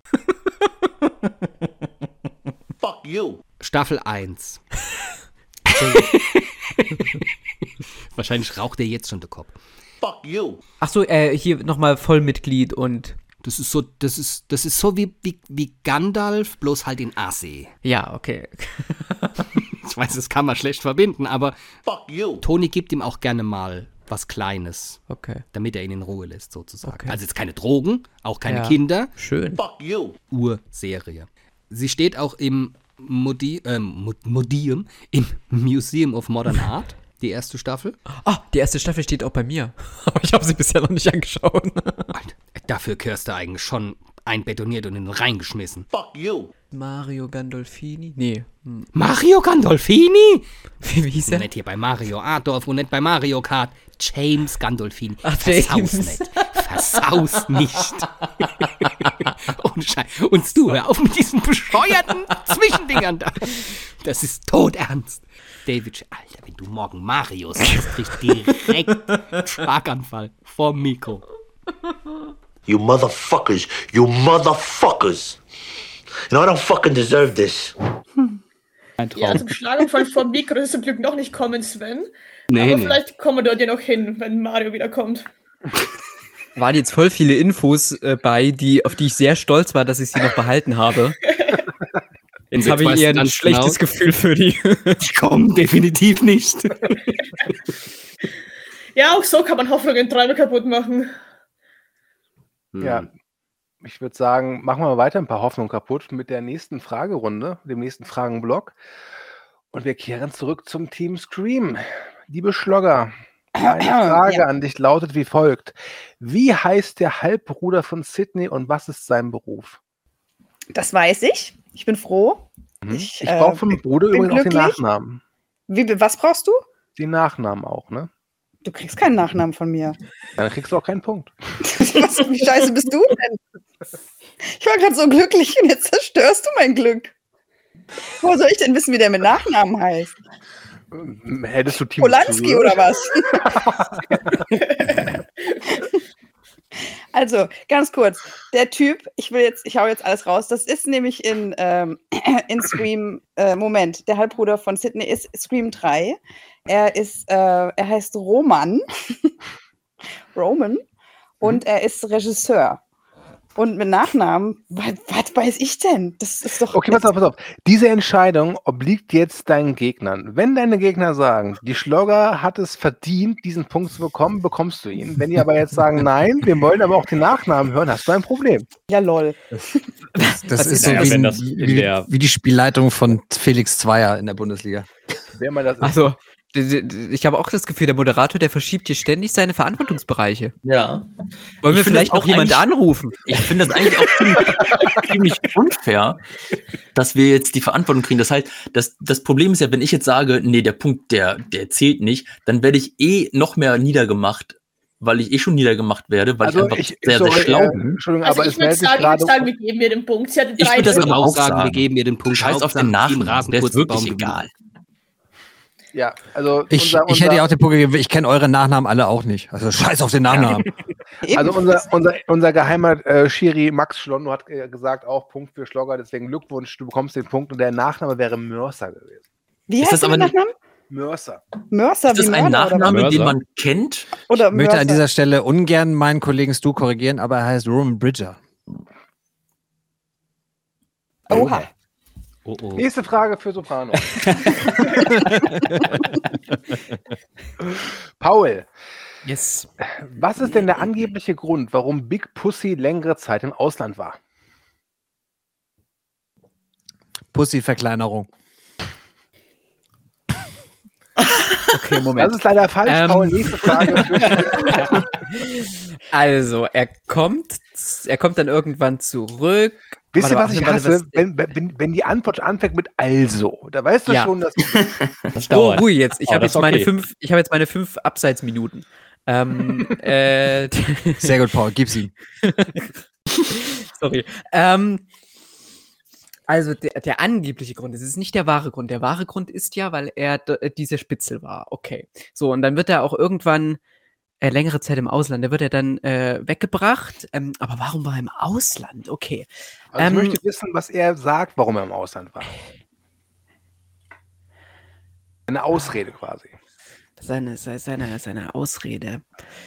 Fuck you. Staffel 1. Wahrscheinlich raucht er jetzt schon den Kopf. Fuck you. Ach so, hier nochmal Vollmitglied und... Das ist so wie Gandalf, bloß halt in Assi. Ja, okay. Ich weiß, das kann man schlecht verbinden, aber Fuck you. Toni gibt ihm auch gerne mal was Kleines, Okay. damit er ihn in Ruhe lässt, sozusagen. Okay. Also jetzt keine Drogen, auch keine Ja. Kinder. Schön. Fuck you. Urserie. Sie steht auch im im Museum of Modern Art, die erste Staffel. Ah, die erste Staffel steht auch bei mir. Aber ich habe sie bisher noch nicht angeschaut. Alter, dafür gehörst du eigentlich schon einbetoniert und in den Rhein geschmissen. Fuck you. Mario Gandolfini? Nee. Mario Gandolfini? Wie hieß er? Nicht hier bei Mario Adorf und nicht bei Mario Kart. James Gandolfini. Ach, Versaus James. nicht. Versaus nicht. Ohne Scheiß. Und du, hör auf mit diesen bescheuerten Zwischendingern da. Das ist todernst. David, Alter, wenn du morgen Mario sagst, kriegst du direkt einen Schlaganfall vom Mikro. You motherfuckers. You motherfuckers. You know, I don't fucking deserve this. Ein Ja, Traum. zum Schlaganfall vom Mikro ist zum Glück noch nicht kommen, Sven. Nee, Aber vielleicht kommen wir dort ja noch hin, wenn Mario wiederkommt. Waren jetzt voll viele Infos bei, auf die ich sehr stolz war, dass ich sie noch behalten habe. Jetzt habe ich weißt eher du ein ganz schlechtes Gefühl für die. Die kommen definitiv nicht. Ja, auch so kann man Hoffnungen dreimal kaputt machen. ja, ich würde sagen, machen wir mal weiter ein paar Hoffnungen kaputt mit der nächsten Fragerunde, dem nächsten Fragenblock. Und wir kehren zurück zum Team Scream. Liebe Schlogger, meine Frage an dich lautet wie folgt. Wie heißt der Halbbruder von Sydney und was ist sein Beruf? Das weiß ich. Ich bin froh. Ich brauche vom Bruder bin übrigens auch den glücklich. Nachnamen. Was brauchst du? Den Nachnamen auch, ne? Du kriegst keinen Nachnamen von mir. Dann kriegst du auch keinen Punkt. Wie scheiße bist du denn? Ich war gerade so glücklich und jetzt zerstörst du mein Glück. Wo soll ich denn wissen, wie der mit Nachnamen heißt? Hättest du Team Polanski oder was? Also, ganz kurz. Der Typ, ich hau jetzt alles raus. Das ist nämlich in Scream, der Halbbruder von Sydney ist Scream 3. Er heißt Roman. Und er ist Regisseur. Und mit Nachnamen, was weiß ich denn? Das ist doch. Okay, pass auf. Diese Entscheidung obliegt jetzt deinen Gegnern. Wenn deine Gegner sagen, die Schlogger hat es verdient, diesen Punkt zu bekommen, bekommst du ihn. Wenn die aber jetzt sagen, nein, wir wollen aber auch den Nachnamen hören, hast du ein Problem. Ja, lol. Das ist so wie die Spielleitung von Felix Zweier in der Bundesliga. Wer mal das ist. Also, ich habe auch das Gefühl, der Moderator, der verschiebt hier ständig seine Verantwortungsbereiche. Ja. Wollen wir Ich finde vielleicht das noch auch jemanden eigentlich- anrufen? Ich finde das eigentlich auch ziemlich unfair, dass wir jetzt die Verantwortung kriegen. Das heißt, das Problem ist ja, wenn ich jetzt sage, nee, der Punkt, der zählt nicht, dann werde ich noch mehr niedergemacht, weil ich schon niedergemacht werde, weil ich einfach sehr schlau bin. Entschuldigung, Also aber ich es würde meldet sich sagen, gerade. wir geben mir den Punkt. Sie hatte Ich 3 würde das Punkte. aber auch auch sagen, wir sagen. geben ihr den Punkt. Scheiß auf den Team Nachnamen, der ist Rasenpurzelbaum wirklich gewinnt. egal. Ja, also Ich hätte ja auch den Punkt gegeben, ich kenne eure Nachnamen alle auch nicht. Also scheiß auf den Nachnamen. Also unser geheimer Schiri Max Schlondo hat gesagt, auch Punkt für Schlogger, deswegen Glückwunsch, du bekommst den Punkt und der Nachname wäre Mörser gewesen. Wie Ist heißt das der aber Nachname? Mörser. Mörser, Ist das wie ein Mörder, oder was? Nachname, den Mörser? man kennt? Oder Ich möchte Mörser. an dieser Stelle ungern meinen Kollegen Stu korrigieren, aber er heißt Roman Bridger. Oha. Oh, oh. Nächste Frage für Soprano. Paul, Yes. was ist denn der angebliche Grund, warum Big Pussy längere Zeit im Ausland war? Pussy-Verkleinerung. Okay, Moment. Das ist leider falsch, Paul. Nächste Frage. Für Also, er kommt dann irgendwann zurück. Wisst ihr, Warte, was ich warte, hasse? Wenn die Antwort anfängt mit also, da weißt du Ja. schon, dass Das Oh, dauert. Ruhe jetzt. Ich Aber habe das jetzt, ist okay. ich hab jetzt meine 5 Abseitsminuten. Sehr gut, Paul, gib's ihm. Sorry. Also der angebliche Grund, es ist nicht der wahre Grund. Der wahre Grund ist ja, weil er dieser Spitzel war. Okay. So, und dann wird er auch irgendwann längere Zeit im Ausland, da wird er dann weggebracht. Aber warum war er im Ausland? Okay. Also ich möchte wissen, was er sagt, warum er im Ausland war. Eine Ausrede quasi. Seine Ausrede.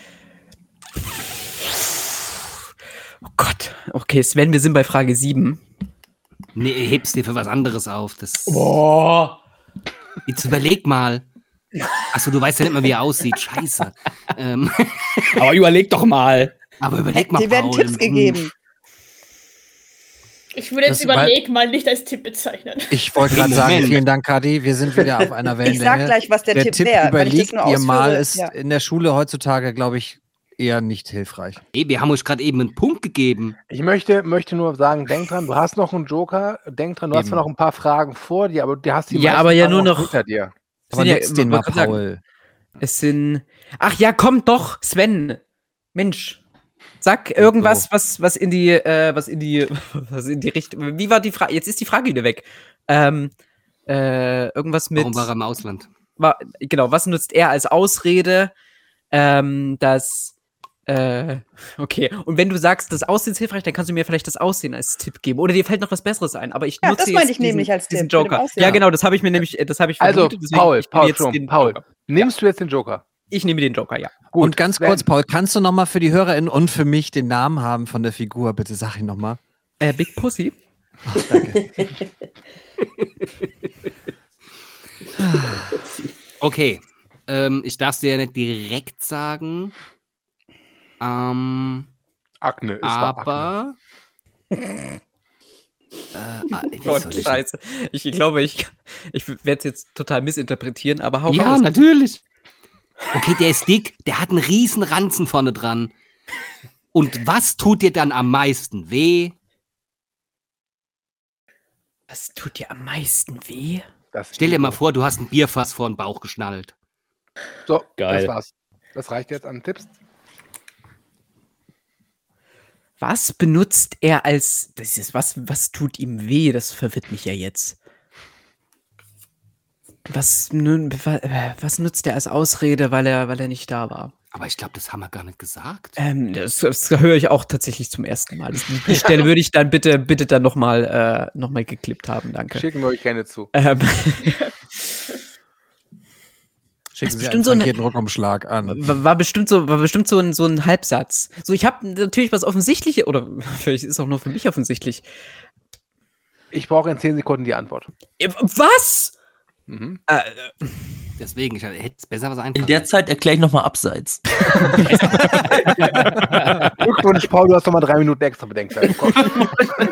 Oh Gott. Okay, Sven, wir sind bei Frage 7. Nee, hebst dir für was anderes auf. Das Boah. Jetzt überleg mal. Achso, du weißt ja nicht mal, wie er aussieht. Scheiße. Aber überleg doch mal. Aber überleg mal, Dir werden Paul. Tipps gegeben. Ich würde jetzt Das war- überlegen, mal nicht als Tipp bezeichnen. Ich wollte gerade sagen, Moment. vielen Dank, Kadi. Wir sind wieder auf einer Wellenlänge. Ich sag gleich, was der Tipp wäre. weil ich das Überlegt nur ihr mal, ausführe. ist Ja. in der Schule heutzutage, glaube ich, eher nicht hilfreich. Ey, wir haben euch gerade eben einen Punkt gegeben. Ich möchte nur sagen, denk dran, du hast noch einen Joker, denk dran, du hast Eben. zwar noch ein paar Fragen vor dir, aber du hast die Ja, meisten aber ja Fragen nur noch- hinter dir. Aber ja- nutzt den mal, wollte gerade sagen, Paul. Es sind. Ach ja, komm doch, Sven. Mensch. Sag irgendwas, was in die Richtung. Wie war die Frage? Jetzt ist die Frage wieder weg. Irgendwas mit. Warum war er im Ausland? Genau, was nutzt er als Ausrede? Okay. Und wenn du sagst, das Aussehen ist hilfreich, dann kannst du mir vielleicht das Aussehen als Tipp geben. Oder dir fällt noch was Besseres ein. Aber ich Ja, nutze das meinte jetzt ich nämlich als diesen Tipp, mit dem Joker. Aussehen. Ja, genau, das habe ich mir nämlich, Also, vermutet, deswegen Paul, ich nehme jetzt den Paul, Joker. nimmst du jetzt den Joker? Ich nehme den Joker, ja. Gut, Und ganz Sven. kurz, Paul, kannst du nochmal für die HörerInnen und für mich den Namen haben von der Figur? Bitte sag ihn nochmal. Big Pussy. Okay. Ich darf es dir ja nicht direkt sagen. Akne, ist war Akne. Aber. Wie Gott, soll ich- scheiße. Ich glaube, ich werde es jetzt total missinterpretieren, aber hau Ja, raus. natürlich. Okay, der ist dick, der hat einen riesen Ranzen vorne dran. Und was tut dir dann am meisten weh? Was tut dir am meisten weh? Stell dir mal vor, du hast ein Bierfass vor den Bauch geschnallt. So, Geil. das war's. Das reicht jetzt an Tipps. Was benutzt er als. Was tut ihm weh? Das verwirrt mich ja jetzt. Was nutzt er als Ausrede, weil er nicht da war? Aber ich glaube, das haben wir gar nicht gesagt. Das höre ich auch tatsächlich zum ersten Mal. Die Stelle würde ich dann bitte dann nochmal geklippt haben, danke. Schicken wir euch gerne zu. Schicken Sie einen bestimmt so eine- frankierten Rückumschlag an. War bestimmt so ein Halbsatz. So, ich habe natürlich was Offensichtliches, oder vielleicht ist es auch nur für mich offensichtlich. Ich brauche in 10 Sekunden die Antwort. Was? Mhm. Deswegen, ich hätte es besser was In einfallen. der Zeit erkläre ich nochmal Abseits. Glückwunsch, Paul, du hast nochmal 3 Minuten extra Bedenkzeit bekommen.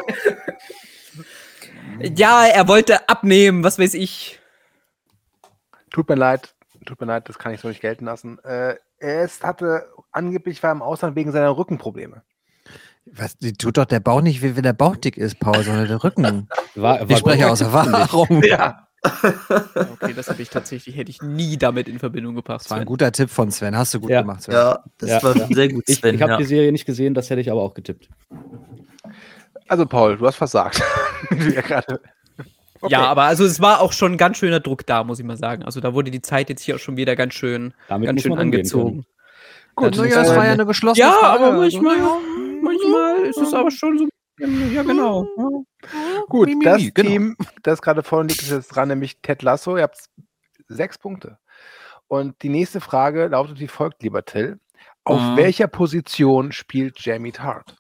Ja, er wollte abnehmen, was weiß ich. Tut mir leid, das kann ich so nicht gelten lassen. Angeblich war er im Ausland wegen seiner Rückenprobleme. Was, die tut doch der Bauch nicht, wenn der Bauch dick ist, Paul, sondern der Rücken. War Ich spreche aus Erfahrung. Ja. Okay, das hätte ich nie damit in Verbindung gebracht. Das war ein guter Tipp von Sven. Hast du gut Ja. gemacht, Sven. Ja, das Ja. war sehr gut, Ich Sven. habe ja. die Serie nicht gesehen, das hätte ich aber auch getippt. Also Paul, du hast versagt. Wie er gerade- Okay. Ja, aber also es war auch schon ganz schöner Druck da, muss ich mal sagen. Also da wurde die Zeit jetzt hier auch schon wieder ganz schön Damit muss man umgehen angezogen. Gut, Naja, das war ja eine geschlossene Ja, Frage. aber manchmal ist es aber schon so. Ja, genau. Gut, Mimimi, das genau. Team, das gerade vorne liegt, ist jetzt dran, nämlich Ted Lasso. Ihr habt 6 Punkte. Und die nächste Frage lautet wie folgt, lieber Till. Auf welcher Position spielt Jamie Tart?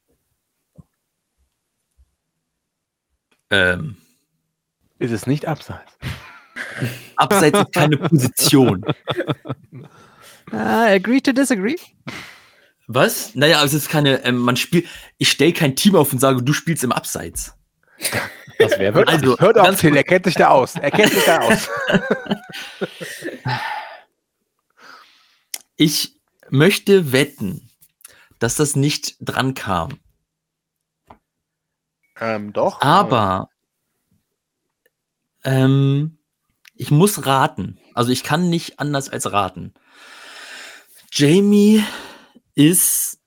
Ist es nicht abseits? Abseits ist keine Position. Agree to disagree. Was? Naja, es ist keine, ich stelle kein Team auf und sage, du spielst im Abseits. Das wäre wirklich. Also, Hört auf, ganz Till, kurz- er kennt sich da aus. Ich möchte wetten, dass das nicht dran kam. Doch. Aber ich muss raten. Also ich kann nicht anders als raten. Jamie ist.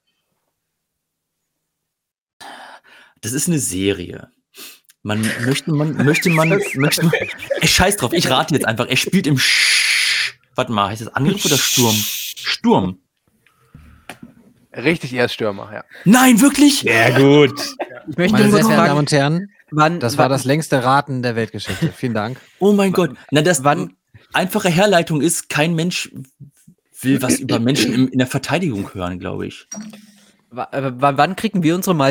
Das ist eine Serie. Möchte man. Scheiß drauf, ich rate jetzt einfach. Er spielt im warte mal, heißt das Angriff oder Sturm? Sturm. Richtig, er ist Stürmer, ja. Nein, wirklich? Sehr gut. Ich möchte Meine nur sehr verehrten Damen fragen, und Herren, wann, das war das längste Raten der Weltgeschichte. Vielen Dank. Oh mein Gott. Na, das Wann- einfache Herleitung ist, kein Mensch will was über Menschen in der Verteidigung hören, glaube ich. wann kriegen wir unsere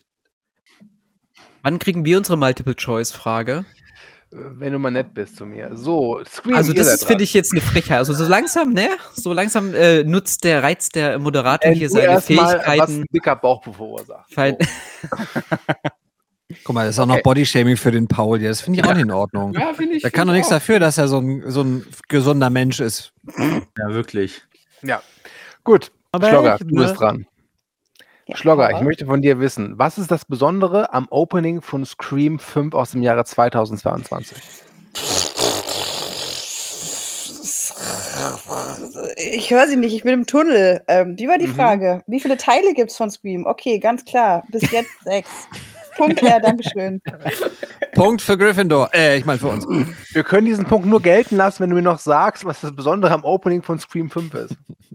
Multiple-Choice-Frage? Wenn du mal nett bist zu mir. So, Scream, Also ihr das seid ist, finde ich, jetzt eine Frechheit. Also so langsam nutzt der Reiz der Moderator hier seine was Fähigkeiten. ein dicker Bauch verursacht. Fein- Guck mal, das ist auch noch Bodyshaming für den Paul hier. Das finde ich auch nicht in Ordnung. Ja, finde ich. Der kann doch nichts dafür, dass er so ein gesunder Mensch ist. Ja, wirklich. Ja, gut. Aber Schlogger, ich- du bist dran. Ja, Schlogger, ich aber- möchte von dir wissen, was ist das Besondere am Opening von Scream 5 aus dem Jahre 2022? Ich höre sie nicht, ich bin im Tunnel. Wie war die Frage? Wie viele Teile gibt es von Scream? Okay, ganz klar. Bis jetzt 6. Punkt, ja, Dankeschön. Punkt für Gryffindor. Ich meine für uns. Wir können diesen Punkt nur gelten lassen, wenn du mir noch sagst, was das Besondere am Opening von Scream 5 ist.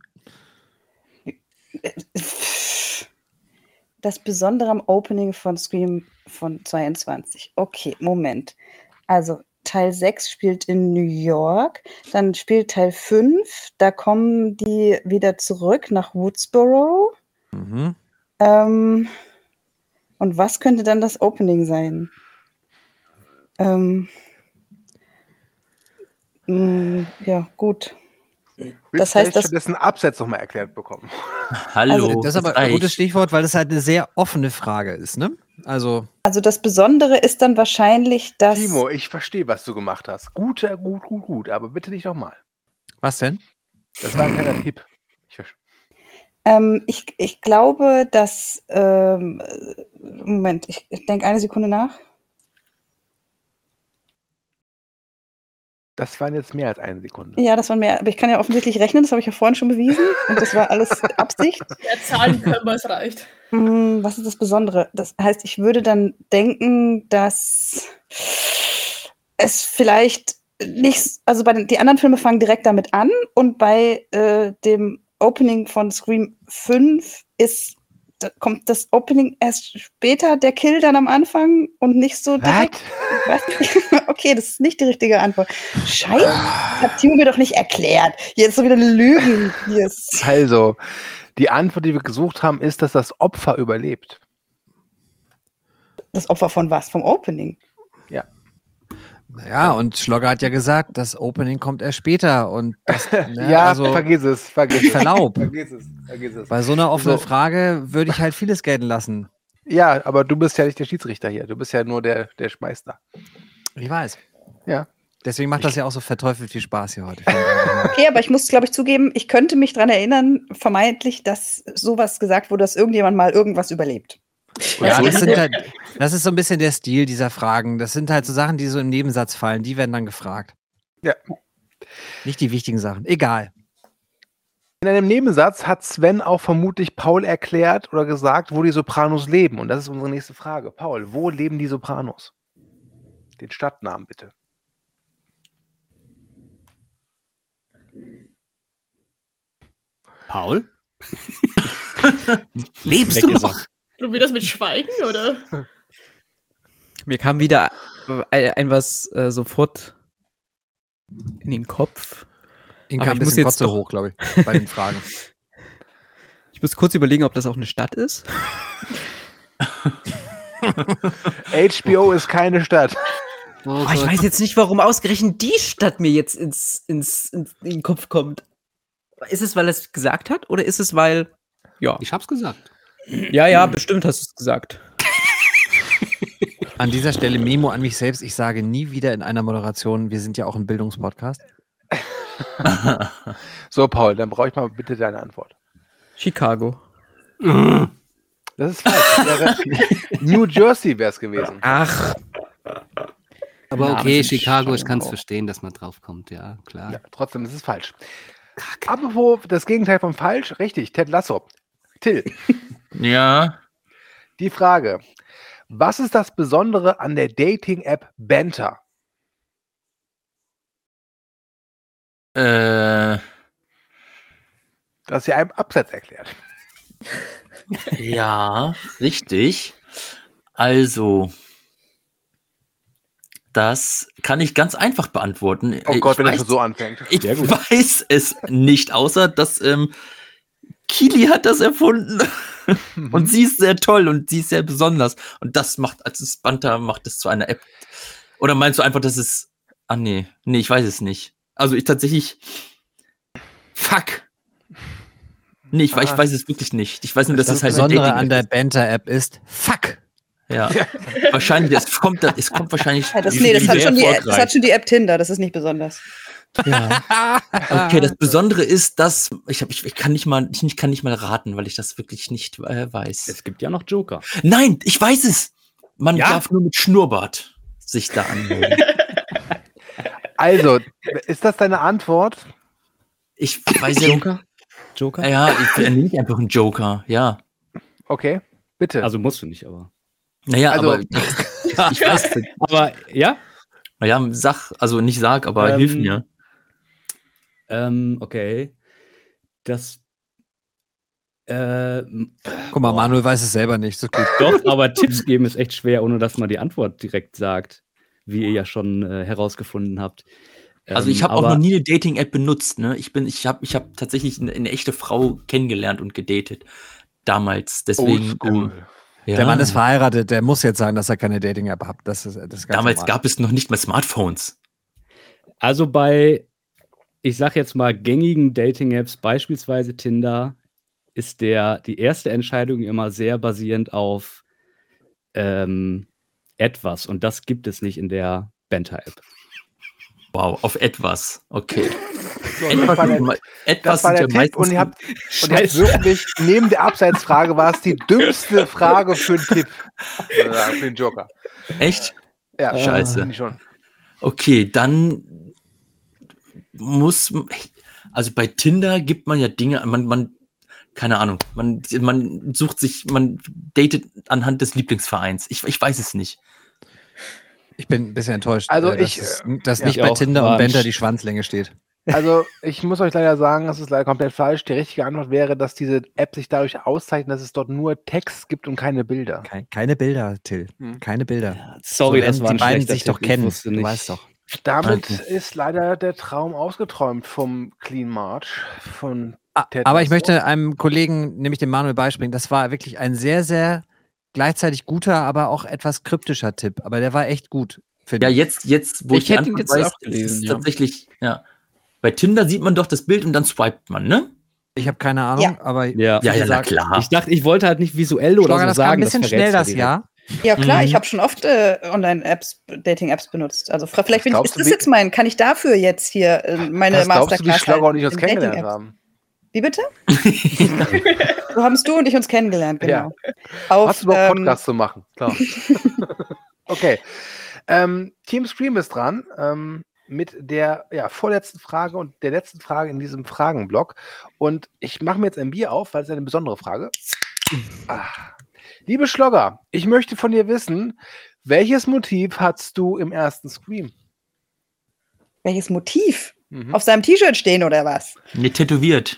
Das Besondere am Opening von Scream von 22. Okay, Moment. Also Teil 6 spielt in New York, dann spielt Teil 5, da kommen die wieder zurück nach Woodsboro. Mhm. Und was könnte dann das Opening sein? Ja, gut. Willst heißt, du das- stattdessen Absatz nochmal erklärt bekommen? Hallo. Das ist aber ein gutes Stichwort, weil das halt eine sehr offene Frage ist, ne? Also, Also das Besondere ist dann wahrscheinlich, dass... Timo, ich verstehe, was du gemacht hast. Gut, aber bitte nicht nochmal. was denn? Das war ein kleiner Tipp. Ich glaube, dass... Moment, ich denke eine Sekunde nach. Das waren jetzt mehr als 1 Sekunde. Ja, das waren mehr, aber ich kann ja offensichtlich rechnen, das habe ich ja vorhin schon bewiesen. Und das war alles Absicht. Ja, Zahlen können wir, es reicht. Was ist das Besondere? Das heißt, ich würde dann denken, dass es vielleicht nicht, also die anderen Filme fangen direkt damit an und bei dem Opening von Scream 5 ist kommt das Opening erst später, der Kill dann am Anfang und nicht so direkt? Was? Okay, das ist nicht die richtige Antwort. Scheiße, das hat Timo mir doch nicht erklärt. Jetzt so wieder Lügen. Yes. Also, die Antwort, die wir gesucht haben, ist, dass das Opfer überlebt. Das Opfer von was? Vom Opening? Ja. Ja, und Schlogger hat ja gesagt, das Opening kommt erst später. Und das, ne, Ja, also, vergiss es. Verlaub. Vergiss es. Bei so einer offenen Frage würde ich halt vieles gelten lassen. Ja, aber du bist ja nicht der Schiedsrichter hier. Du bist ja nur der Schmeißer. Ich weiß. Ja. Deswegen macht das ja auch so verteufelt viel Spaß hier heute. Okay, aber ich muss, glaube ich, zugeben, ich könnte mich daran erinnern, vermeintlich, dass sowas gesagt wurde, dass irgendjemand mal irgendwas überlebt. Ja, das ist so ein bisschen der Stil dieser Fragen. Das sind halt so Sachen, die so im Nebensatz fallen. Die werden dann gefragt. Ja. Nicht die wichtigen Sachen. Egal. In einem Nebensatz hat Sven auch vermutlich Paul erklärt oder gesagt, wo die Sopranos leben. Und das ist unsere nächste Frage. Paul, wo leben die Sopranos? Den Stadtnamen bitte. Paul? Lebst du noch? Probier das mit Schweigen, oder? Mir kam wieder ein was sofort in den Kopf. Ihnen Aber kam ein ich muss bisschen jetzt Kotze doch- hoch, glaube ich, bei den Fragen. Ich muss kurz überlegen, ob das auch eine Stadt ist. HBO ist keine Stadt. Oh, ich weiß jetzt nicht, warum ausgerechnet die Stadt mir jetzt in den Kopf kommt. Ist es, weil er es gesagt hat? Oder ist es, weil... Ja, Ich hab's gesagt. ja, bestimmt hast du es gesagt. An dieser Stelle Memo an mich selbst. Ich sage nie wieder in einer Moderation, wir sind ja auch ein Bildungspodcast. So, Paul, dann brauche ich mal bitte deine Antwort. Chicago. Das ist falsch. Das wäre New Jersey wäre es gewesen. Ach, Aber Ja, okay, aber sie Chicago, ich scheinen kann es auch. verstehen, dass man drauf kommt, ja, klar. Ja, trotzdem ist es falsch. Apropos das Gegenteil von falsch, richtig, Ted Lasso. Till, Ja. die Frage. Was ist das Besondere an der Dating-App Banter? Äh, Das ist ja einem Absatz erklärt. ja, richtig. Also, das kann ich ganz einfach beantworten. Oh Gott, ich wenn er weiß, schon so anfängt. ich Sehr gut. weiß es nicht, außer dass Kili hat das erfunden. Und sie ist sehr toll und sie ist sehr besonders. Und das macht, als es Banter macht es zu einer App. Oder meinst du einfach, dass es. Ah, nee, ich weiß es nicht. Also ich tatsächlich. Fuck. Nee, ich weiß es wirklich nicht. Ich weiß nur, dass Das es halt Besondere eine an der Dating-App Banter-App ist, fuck! ist. Ja. Wahrscheinlich, es kommt wahrscheinlich. Ja, das, Die nee, sind das hat, sehr schon das erfolgreich. hat schon die App Tinder, das ist nicht besonders. Okay, das Besondere ist, dass ich kann nicht mal raten, weil ich das wirklich nicht weiß. Es gibt ja noch Joker. Nein, ich weiß es. Man Ja? darf nur mit Schnurrbart sich da anmelden. Also, ist das deine Antwort? Ich weiß ja. Joker? Ja, ich nehme einfach einen Joker. Ja. Okay, bitte. Also musst du nicht, aber. Naja, Also- aber ich weiß. Aber ja, Naja, aber hilf mir. okay. Das. Guck mal, Manuel weiß es selber nicht. So gut. Doch, aber Tipps geben ist echt schwer, ohne dass man die Antwort direkt sagt, wie ihr ja schon herausgefunden habt. Also ich habe auch aber- noch nie eine Dating-App benutzt. Ne? Ich habe tatsächlich eine echte Frau kennengelernt und gedatet damals. Deswegen. Oldschool. Ja, Der Mann ist verheiratet, der muss jetzt sagen, dass er keine Dating-App hat. Das ist ganz damals normal. gab es noch nicht mal Smartphones. Also bei, ich sag jetzt mal, gängigen Dating-Apps, beispielsweise Tinder, ist die erste Entscheidung immer sehr basierend auf etwas. Und das gibt es nicht in der Banter-App. Wow, auf etwas. Okay. So, das war der, Etwas das war der sind ja Tipp und ihr habt Scheiße. wirklich, neben der Abseitsfrage war es die dümmste Frage für einen Tipp. Für den Joker. Echt? Ja, Scheiße. finde ich schon. Okay, dann also bei Tinder gibt man ja Dinge, keine Ahnung, man datet anhand des Lieblingsvereins. Ich weiß es nicht. Ich bin ein bisschen enttäuscht, Also dass ich, nicht ich bei auch. Tinder War und ein Banter Sch- die Schwanzlänge steht. Also, ich muss euch leider sagen, das ist leider komplett falsch. Die richtige Antwort wäre, dass diese App sich dadurch auszeichnet, dass es dort nur Text gibt und keine Bilder. Keine Bilder, Till. Keine Bilder. Ja, sorry, So das lernen war ein die beiden schlechter sich doch Tipp. Ich kennen. wusste Du nicht. weißt doch. Damit Okay. ist leider der Traum ausgeträumt vom Clean March von Ted Aber ich Lasso. möchte einem Kollegen, nämlich dem Manuel, beispringen. Das war wirklich ein sehr, sehr gleichzeitig guter, aber auch etwas kryptischer Tipp. Aber der war echt gut. Ja, jetzt, wo Ich ich die hätte ihn Antwort jetzt weiß, auch gelesen, ist es ja. tatsächlich, ja. Bei Tinder sieht man doch das Bild und dann swipet man, ne? Ich habe keine Ahnung, aber Ja. wie gesagt, klar. Ich dachte, ich wollte halt nicht visuell oder Schlager, so das kam sagen. ein bisschen schnell, das Jahr. Ja, klar, Mhm. ich habe schon oft Online-Apps, Dating-Apps benutzt. Also vielleicht bin ich, glaubst ist du, das wie- jetzt kann ich dafür jetzt hier meine Was glaubst du, wie Masterclass Schlager und ich halten uns in kennengelernt Dating-Apps? haben? Wie bitte? So haben es du und ich uns kennengelernt, genau. Ja. Auf, Hast du Bock, Podcast zu machen? Klar. Okay. Team Scream ist dran mit der vorletzten Frage und der letzten Frage in diesem Fragenblock. Und ich mache mir jetzt ein Bier auf, weil es eine besondere Frage. Liebe Schlogger, ich möchte von dir wissen, welches Motiv hattest du im ersten Scream? welches Motiv? Mhm. Auf seinem T-Shirt stehen oder was? Ne, tätowiert.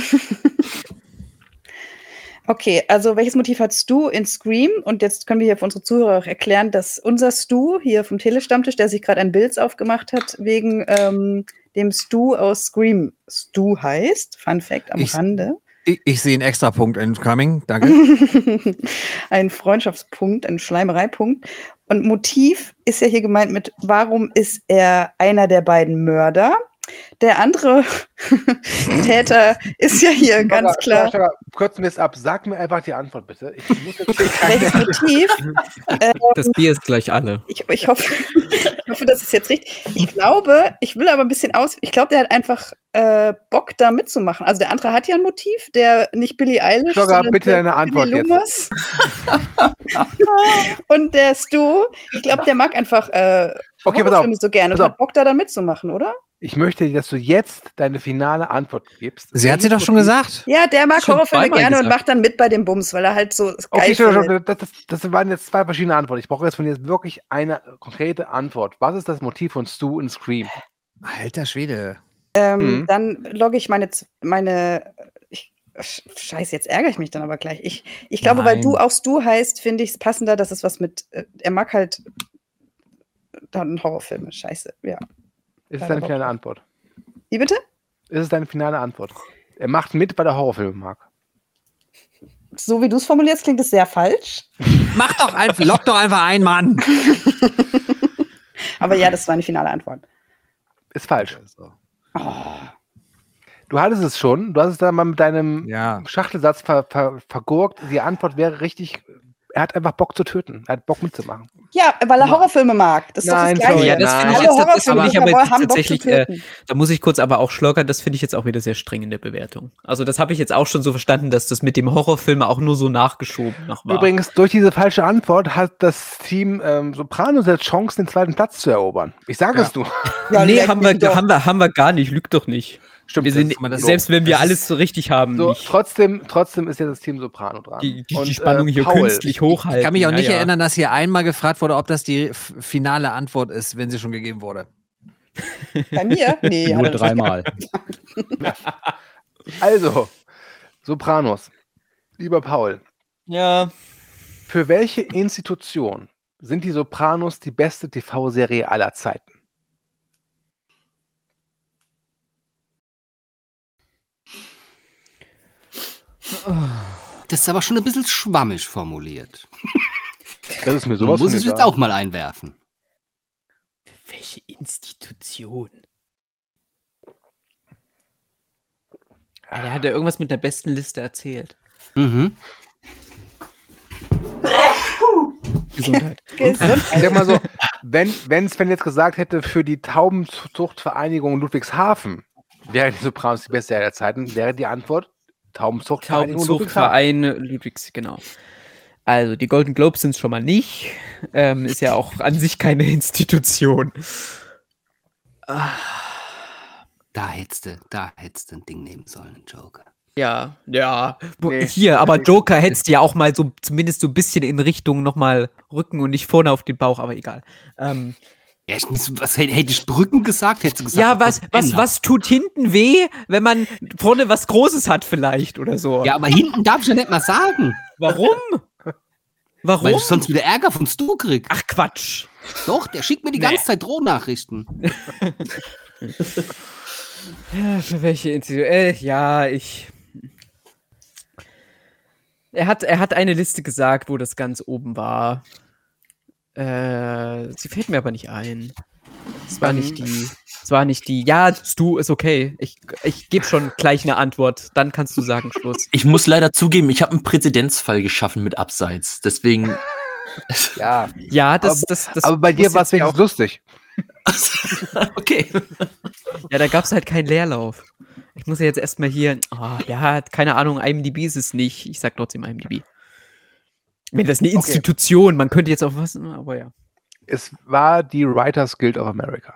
Okay, also welches Motiv hattest du in Scream? Und jetzt können wir hier für unsere Zuhörer auch erklären, dass unser Stu hier vom Telestammtisch, der sich gerade ein Bild aufgemacht hat, wegen dem Stu aus Scream Stu heißt. Fun Fact am Rande. Ich sehe einen Extrapunkt incoming. Danke. Ein Freundschaftspunkt, ein Schleimereipunkt. Und Motiv ist ja hier gemeint mit, warum ist er einer der beiden Mörder? Der andere Täter ist ja hier ganz klar. Schlogger, kürzen wir es ab. Sag mir einfach die Antwort, bitte. Ich muss jetzt hier Welches Motiv? Das Bier ist gleich alle. Ich hoffe, das ist jetzt richtig. Ich will aber ein bisschen ich glaube, der hat einfach Bock, da mitzumachen. Also der andere hat ja ein Motiv, der nicht Billie Eilish, Schlogger, sondern bitte der deine Antwort Billy jetzt. Loomis. Und der Stu, ich glaube, der mag einfach Okay, pass auf. Horrorfilme so gerne und Pass auf. hat Bock, da mitzumachen, oder? Ich möchte, dass du jetzt deine finale Antwort gibst. Sie hat sie doch schon gesagt. Ja, der mag Schon Horrorfilme zweimal gerne und gesagt. macht dann mit bei dem Bums, weil er halt so geil Okay, findet. das waren jetzt zwei verschiedene Antworten. Ich brauche jetzt von dir wirklich eine konkrete Antwort. Was ist das Motiv von Stu in Scream? Alter Schwede. Dann logge ich Scheiße, jetzt ärgere ich mich dann aber gleich. Ich glaube, weil Nein. du auch Stu heißt, finde ich es passender, dass es was mit, er mag halt dann Horrorfilme. Scheiße, ja. Ist es deine finale Antwort? Wie bitte? Ist es deine finale Antwort? Er macht mit, weil er Horrorfilme mag. So wie du es formulierst, klingt es sehr falsch. Lock doch einfach ein, Mann. Aber ja, das war eine finale Antwort. Ist falsch. Oh. Du hattest es schon. Du hast es dann mal mit deinem Ja. Schachtelsatz vergurkt. Die Antwort wäre richtig. Er hat einfach Bock zu töten. Er hat Bock mitzumachen. Ja, weil er Horrorfilme mag. Das ist Nein, doch das Gleiche. Joey, Ja, das finde ich Alle jetzt, das Horrorfilme finde ich aber haben jetzt Bock zu tatsächlich, töten. da muss ich kurz aber auch schlockern, das finde ich jetzt auch wieder sehr streng in der Bewertung. Also das habe ich jetzt auch schon so verstanden, dass das mit dem Horrorfilme auch nur so nachgeschoben noch war. Übrigens, durch diese falsche Antwort hat das Team Sopranos jetzt Chancen, den zweiten Platz zu erobern. Ich sage es nur. Ja, nee, leck haben mich doch. wir gar nicht, lügt doch nicht. Stimmt, Wir sind, das ist selbst wenn wir Das ist- alles so richtig haben, so, nicht. trotzdem ist ja das Team Soprano dran. Die Und, Spannung hier Paul, künstlich hochhalten. Ich kann mich auch nicht Ja, ja. erinnern, dass hier einmal gefragt wurde, ob das die finale Antwort ist, wenn sie schon gegeben wurde. Bei mir? Nee, Nur hat er nicht dreimal. Also, Sopranos. Lieber Paul, Ja. für welche Institution sind die Sopranos die beste TV-Serie aller Zeiten? Das ist aber schon ein bisschen schwammig formuliert. Das ist mir Man sowas muss von es jetzt egal. auch mal einwerfen. Welche Institution? Er hat ja irgendwas mit der besten Liste erzählt. Mhm. Gesundheit. Gesund. Ich sag mal so, wenn Sven jetzt gesagt hätte, für die Taubenzuchtvereinigung Ludwigshafen wäre die Sopranos die beste aller Zeiten, wäre die Antwort Taubenzuchtvereinigung Ludwigshafen. Taubenzuchtverein Ludwigs, genau. Also, die Golden Globes sind es schon mal nicht. Ist ja auch an sich keine Institution. Da hättest du ein Ding nehmen sollen, Joker. Ja. Nee. Hier, aber Joker hättest du ja auch mal so, zumindest so ein bisschen in Richtung nochmal Rücken und nicht vorne auf den Bauch, aber egal. Ja, was hätte ich Brücken gesagt? Hättest du gesagt, Ja, was tut hinten weh, wenn man vorne was Großes hat vielleicht oder so? Ja, aber hinten darf ich ja nicht mal sagen. Warum? Warum? Weil ich sonst wieder Ärger von Stu krieg. Ach, Quatsch. Doch, der schickt mir die ganze Zeit Drohnachrichten. Ja, für welche Institution? Er hat eine Liste gesagt, wo das ganz oben war. Sie fällt mir aber nicht ein. Es war nicht die. Ja, Stu, ist okay. Ich gebe schon gleich eine Antwort. Dann kannst du sagen, Schluss. Ich muss leider zugeben, ich habe einen Präzedenzfall geschaffen mit Abseits. Deswegen. Ja. Ja, das aber bei dir war es ja auch lustig. Okay. Ja, da gab es halt keinen Leerlauf. Ich muss ja jetzt erstmal hier. Keine Ahnung, IMDb ist es nicht. Ich sag trotzdem IMDb. Wenn das eine Institution, man könnte jetzt auch was, aber ja. Es war die Writers Guild of America.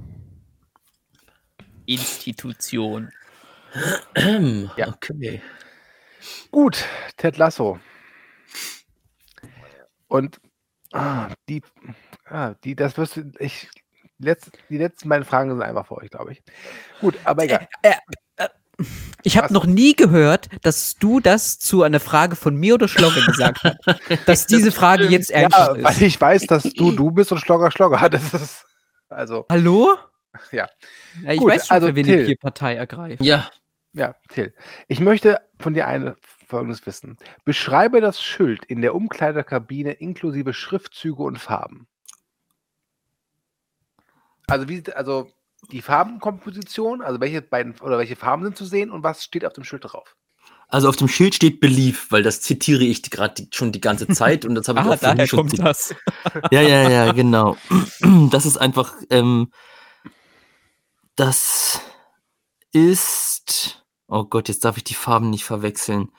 Institution. Ja. Okay. Gut, Ted Lasso. Und die letzten beiden Fragen sind einfach für euch, glaube ich. Gut, aber egal. Ich habe noch nie gehört, dass du das zu einer Frage von mir oder Schlogger gesagt hast. Dass diese Frage jetzt einfach ist. Weil ich weiß, dass du bist und Schlogger. Das ist, also. Hallo? Ja. Ja, ich Gut, weiß schon, also für wen Till. ich hier Partei ergreife. Ja. Ja, Till. Ich möchte von dir Folgendes wissen. Beschreibe das Schild in der Umkleidekabine inklusive Schriftzüge und Farben. Also die Farbenkomposition, also welche Farben sind zu sehen und was steht auf dem Schild drauf? Also auf dem Schild steht Believe, weil das zitiere ich gerade schon die ganze Zeit und das habe ich auch daher schon kommt das. Ja, genau. Das ist einfach, das ist, oh Gott, jetzt darf ich die Farben nicht verwechseln.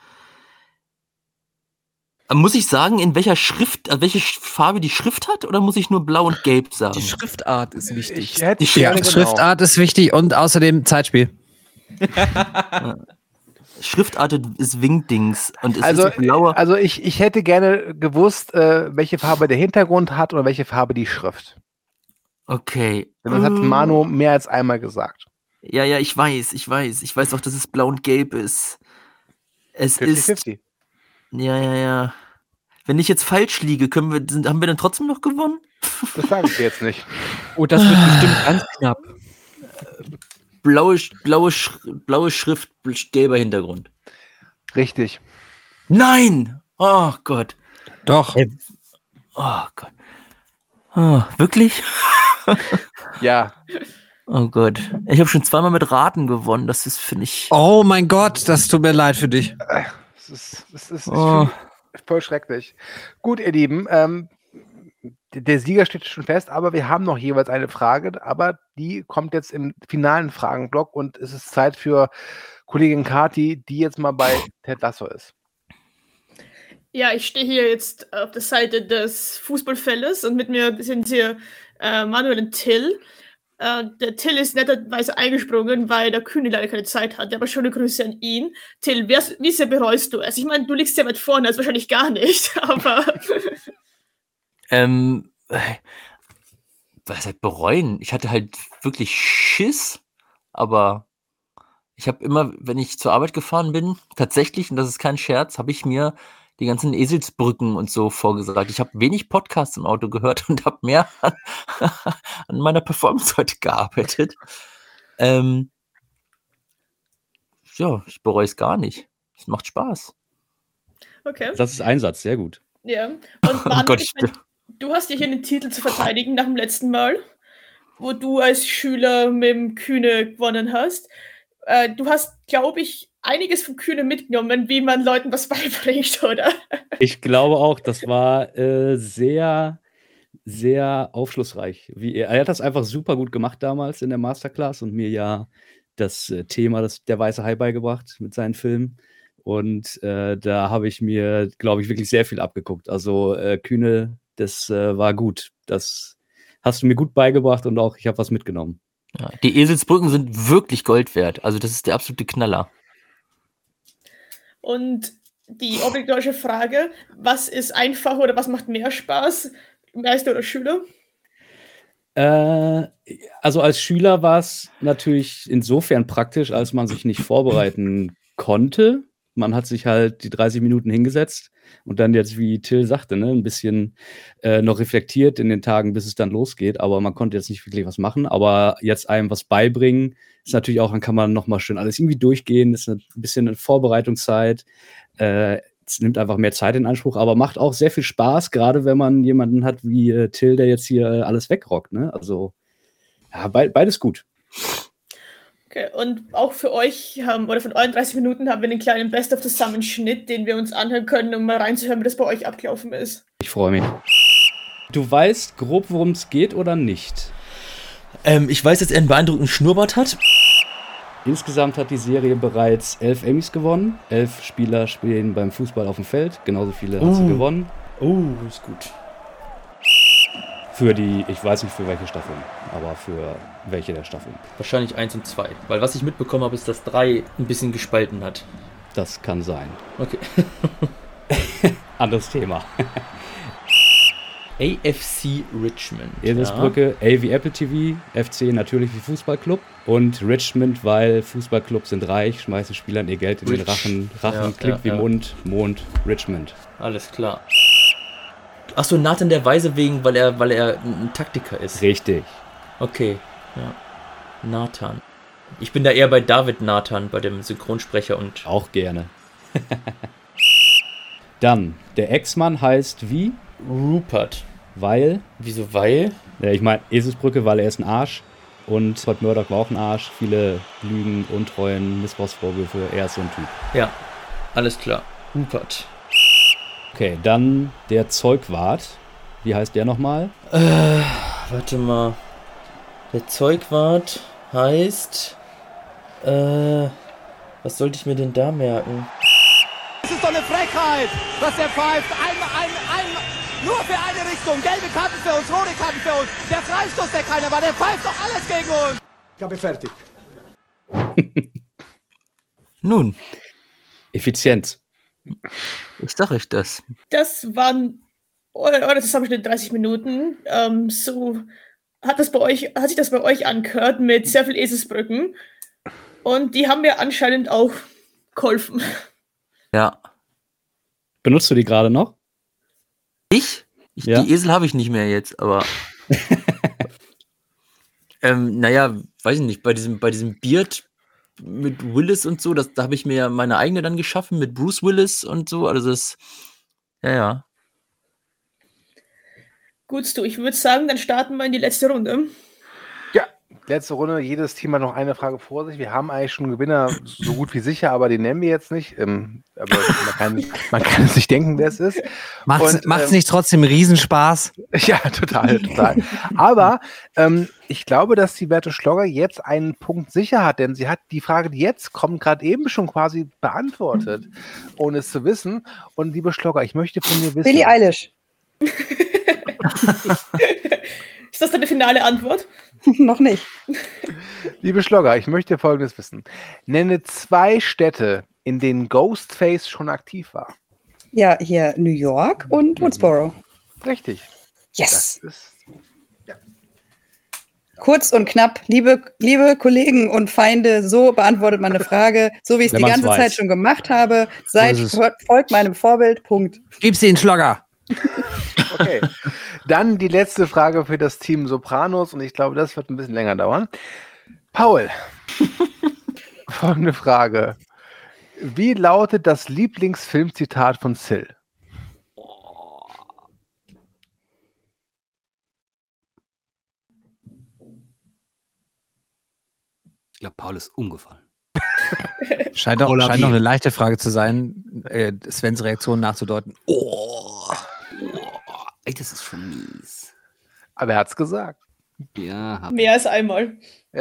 Muss ich sagen, in welcher Schrift, welche Farbe die Schrift hat, oder muss ich nur blau und gelb sagen? Die Schriftart ist wichtig. Die Schriftart ist wichtig und außerdem Zeitspiel. Schriftart ist Wingdings und es Also, ist blaue. also ich hätte gerne gewusst, welche Farbe der Hintergrund hat oder welche Farbe die Schrift. Okay. Denn das hat Manu mehr als einmal gesagt. Ja, ich weiß. Ich weiß auch, dass es blau und gelb ist. Es 50-50. ist. Ja. Wenn ich jetzt falsch liege, haben wir dann trotzdem noch gewonnen? Das sage ich dir jetzt nicht. Oh, das wird bestimmt ganz knapp. Blaue Schrift, gelber Hintergrund. Richtig. Nein! Oh Gott. Doch. Oh Gott. Oh, wirklich? Ja. Oh Gott. Ich habe schon zweimal mit Raten gewonnen. Das ist, finde ich. Oh mein Gott, das tut mir leid für dich. Das ist voll schrecklich. Gut, ihr Lieben, der Sieger steht schon fest, aber wir haben noch jeweils eine Frage, aber die kommt jetzt im finalen Fragenblock und es ist Zeit für Kollegin Kati, die jetzt mal bei Ted Lasso ist. Ja, ich stehe hier jetzt auf der Seite des Fußballfeldes und mit mir sind hier Manuel und Till. Der Till ist netterweise eingesprungen, weil der Kühne leider keine Zeit hatte, aber schöne Grüße an ihn. Till, wie sehr bereust du es? Ich meine, du liegst sehr weit vorne, also wahrscheinlich gar nicht, aber... Was halt bereuen? Ich hatte halt wirklich Schiss, aber ich habe immer, wenn ich zur Arbeit gefahren bin, tatsächlich, und das ist kein Scherz, habe ich mir die ganzen Eselsbrücken und so vorgesagt. Ich habe wenig Podcasts im Auto gehört und habe mehr an meiner Performance heute gearbeitet. Ja, ich bereue es gar nicht. Es macht Spaß. Okay. Das ist Einsatz, sehr gut. Ja. Und Manuel, Gott, du hast ja hier einen Titel zu verteidigen nach dem letzten Mal, wo du als Schüler mit dem Kühne gewonnen hast. Du hast, glaube ich, einiges vom Kühne mitgenommen, wie man Leuten was beibringt, oder? Ich glaube auch, das war sehr, sehr aufschlussreich. Er hat das einfach super gut gemacht damals in der Masterclass und mir ja das Thema der Weiße Hai beigebracht mit seinen Filmen. Und da habe ich mir, glaube ich, wirklich sehr viel abgeguckt. Also Kühne, das war gut. Das hast du mir gut beigebracht und auch ich habe was mitgenommen. Ja, die Eselsbrücken sind wirklich Gold wert. Also das ist der absolute Knaller. Und die obligatorische Frage, was ist einfacher oder was macht mehr Spaß? Meister oder Schüler? Also als Schüler war es natürlich insofern praktisch, als man sich nicht vorbereiten konnte. Man hat sich halt die 30 Minuten hingesetzt und dann jetzt, wie Till sagte, ne, ein bisschen noch reflektiert in den Tagen, bis es dann losgeht. Aber man konnte jetzt nicht wirklich was machen. Aber jetzt einem was beibringen, ist natürlich auch, dann kann man nochmal schön alles irgendwie durchgehen. Das ist ein bisschen eine Vorbereitungszeit. Es nimmt einfach mehr Zeit in Anspruch, aber macht auch sehr viel Spaß, gerade wenn man jemanden hat wie Till, der jetzt hier alles wegrockt. Ne? Also, ja, beides gut. Okay, und auch für euch oder von euren 30 Minuten haben wir einen kleinen Best-of-Zusammenschnitt, den wir uns anhören können, um mal reinzuhören, wie das bei euch abgelaufen ist. Ich freue mich. Du weißt grob, worum es geht oder nicht? Ich weiß, dass er einen beeindruckenden Schnurrbart hat. Insgesamt hat die Serie bereits 11 Emmys gewonnen. 11 Spieler spielen beim Fußball auf dem Feld. Genauso viele hat sie gewonnen. Ist gut. Für die, ich weiß nicht für welche Staffeln, aber für welche der Staffeln. Wahrscheinlich 1 und 2. Weil was ich mitbekommen habe, ist, dass 3 ein bisschen gespalten hat. Das kann sein. Okay. Anderes Thema. AFC Richmond. Eselsbrücke, A wie Apple TV, FC natürlich wie Fußballclub und Richmond, weil Fußballclubs sind reich, schmeißen Spielern ihr Geld in den Rachen klingt wie Mond, Richmond. Alles klar. Achso, Nathan der Weise wegen, weil er ein Taktiker ist. Richtig. Okay, ja. Nathan. Ich bin da eher bei David Nathan, bei dem Synchronsprecher und... Auch gerne. Dann, der Ex-Mann heißt wie? Rupert. Weil? Wieso weil? Ja, ich meine, Eselsbrücke, weil er ist ein Arsch. Und Todd Murdoch war auch ein Arsch. Viele Lügen, Untreuen, Missbrauchsvorwürfe. Er ist so ein Typ. Ja, alles klar. Rupert. Okay, dann der Zeugwart. Wie heißt der nochmal? Warte mal. Der Zeugwart heißt... was sollte ich mir denn da merken? Das ist doch eine Frechheit, was er pfeift. Nur für eine Richtung. Gelbe Karten für uns, rote Karten für uns. Der Freistoß, der keiner war, der pfeift doch alles gegen uns. Ich habe fertig. Nun. Effizienz. Ich sag euch das. Das waren eure Zusammenschnitt 30 Minuten. So hat sich das bei euch angehört mit sehr viel Eselsbrücken. Und die haben mir anscheinend auch geholfen. Ja. Benutzt du die gerade noch? Die Esel habe ich nicht mehr jetzt, aber naja, weiß ich nicht, bei diesem Beard mit Willis und so, da habe ich mir ja meine eigene dann geschaffen mit Bruce Willis und so, also das, ja. Gut, ich würde sagen, dann starten wir in die letzte Runde. Ja, letzte Runde, jedes Team hat noch eine Frage vor sich. Wir haben eigentlich schon einen Gewinner so gut wie sicher, aber den nennen wir jetzt nicht. Aber man kann sich denken, wer es ist. Macht's nicht trotzdem Riesenspaß? Ja, total. Aber ich glaube, dass die Werte Schlogger jetzt einen Punkt sicher hat, denn sie hat die Frage, die jetzt kommt, gerade eben schon quasi beantwortet, ohne es zu wissen. Und liebe Schlogger, ich möchte von dir wissen... Billie Eilish. Ist das deine finale Antwort? Noch nicht. Liebe Schlogger, ich möchte Folgendes wissen. Nenne 2 Städte, in denen Ghostface schon aktiv war. Ja, hier New York und Woodsboro. Richtig. Yes. Das ist, ja. Kurz und knapp, liebe Kollegen und Feinde, so beantwortet man eine Frage, so wie ich es die ganze Zeit schon gemacht habe. Folgt meinem Vorbild, Punkt. Gib's den Schlogger. Okay, dann die letzte Frage für das Team Sopranos und ich glaube, das wird ein bisschen länger dauern. Paul, folgende Frage. Wie lautet das Lieblingsfilmzitat von Sil? Ich glaube, Paul ist umgefallen. Scheint noch eine leichte Frage zu sein, Svens Reaktion nachzudeuten. Ey, das ist schon mies. Aber er hat's gesagt. Ja. Mehr als einmal. Ja.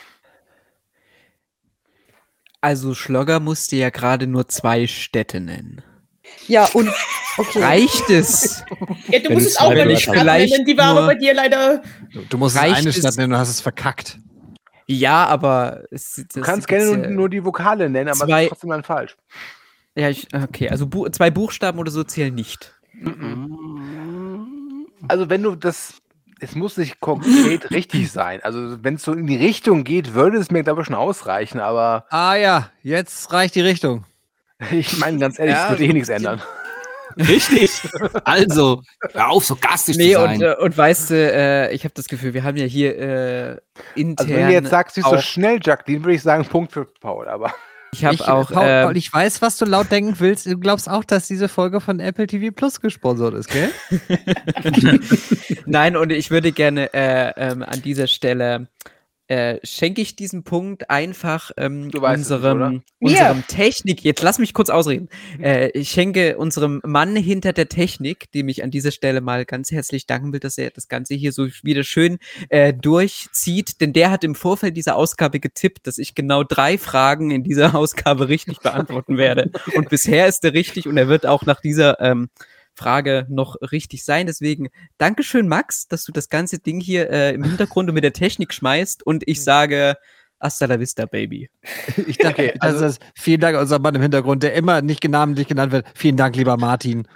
Also Schlogger musste ja gerade nur 2 Städte nennen. Ja, und okay. Reicht es? Ja, du musst es auch mal nicht Stadt nennen, die war aber bei dir leider... Du musst eine Stadt nennen, du hast es verkackt. Ja, aber... Du kannst gerne nur die Vokale nennen, aber das ist trotzdem dann falsch. Ja, okay, also 2 Buchstaben oder so zählen nicht. Also wenn du das es muss nicht konkret richtig sein. Also, wenn es so in die Richtung geht, würde es mir, glaube ich, schon ausreichen, aber Ah ja, jetzt reicht die Richtung. ich meine, ganz ehrlich, es wird eh nichts ändern. Richtig. Also, hör auf, so garstig Nee, zu sein. und weißt du, ich habe das Gefühl, wir haben ja hier intern. Also, wenn du jetzt sagst, nicht so auch- schnell, Jacqueline, würde ich sagen, Punkt für Paul, aber. Ich habe auch. Paul, ich weiß, was du laut denken willst. Du glaubst auch, dass diese Folge von Apple TV Plus gesponsert ist, gell? Nein, und ich würde gerne an dieser Stelle schenke ich diesen Punkt einfach Du weißt es nicht, unserem Technik. Jetzt lass mich kurz ausreden. Ich schenke unserem Mann hinter der Technik, dem ich an dieser Stelle mal ganz herzlich danken will, dass er das Ganze hier so wieder schön durchzieht, denn der hat im Vorfeld dieser Ausgabe getippt, dass ich genau 3 Fragen in dieser Ausgabe richtig beantworten werde. Und bisher ist er richtig und er wird auch nach dieser Frage noch richtig sein. Deswegen Dankeschön, Max, dass du das ganze Ding hier im Hintergrund mit der Technik schmeißt und ich sage hasta la vista, Baby. Ich dachte, vielen Dank an unseren Mann im Hintergrund, der immer nicht namentlich genannt wird. Vielen Dank, lieber Martin.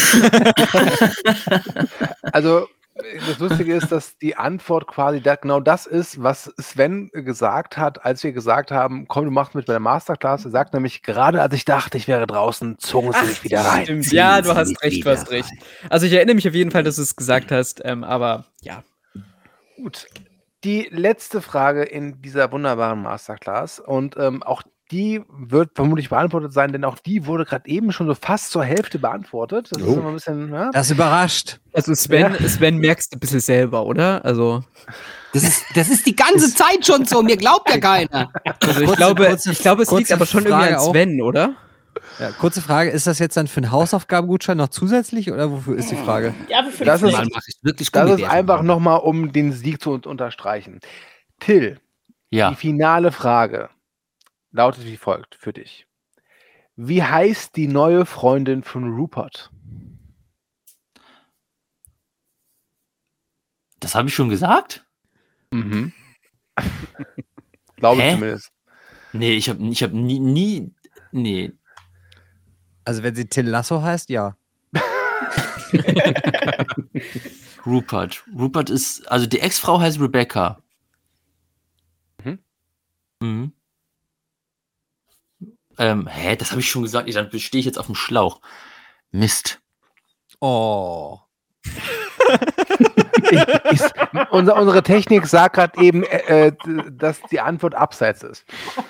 Also, das Lustige ist, dass die Antwort quasi genau das ist, was Sven gesagt hat, als wir gesagt haben, komm, du machst mit bei der Masterclass. Er sagt nämlich, gerade als ich dachte, ich wäre draußen, zogen sie mich wieder rein. Stimmt. Ja, du hast recht, Also ich erinnere mich auf jeden Fall, dass du es gesagt hast, aber ja. Gut. Die letzte Frage in dieser wunderbaren Masterclass und auch die wird vermutlich beantwortet sein, denn auch die wurde gerade eben schon so fast zur Hälfte beantwortet. Das ist immer ein bisschen, ja? Das überrascht. Also Sven merkst du ein bisschen selber, oder? Also Das ist die ganze Zeit schon so, mir glaubt ja keiner. Also ich glaube, es liegt aber schon irgendwie an Sven, oder? Ja, kurze Frage, ist das jetzt dann für einen Hausaufgabengutschein noch zusätzlich oder wofür ist die Frage? Ja, aber für Das die ist, Pflicht. das ist einfach nochmal, um den Sieg zu unterstreichen. Till, Ja. die finale Frage lautet wie folgt für dich. Wie heißt die neue Freundin von Rupert? Das habe ich schon gesagt? Mhm. Glaube ich Hä? zumindest. Nee, ich hab nie. Nee. Also wenn sie Till Lasso heißt, ja. Rupert. Rupert ist, also die Ex-Frau heißt Rebecca. Mhm. Das habe ich schon gesagt. Dann stehe ich jetzt auf dem Schlauch. Mist. Oh. Unsere Technik sagt gerade eben, dass die Antwort abseits ist.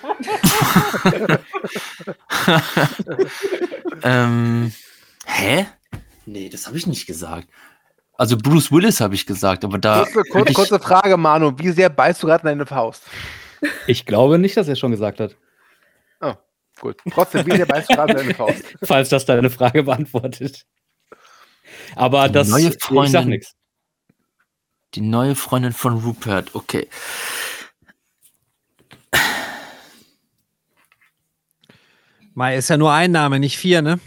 Hä? Nee, das habe ich nicht gesagt. Also Bruce Willis habe ich gesagt, aber da... Kurze Frage, Manu. Wie sehr beißt du gerade in deine Faust? Ich glaube nicht, dass er es schon gesagt hat. Oh, gut. Trotzdem, wie sehr beißt du gerade in deine Faust? Falls das deine Frage beantwortet. Aber das, neue ich sag Freundin. nichts. Die neue Freundin von Rupert, okay. Mai ist ja nur ein Name, nicht 4, ne?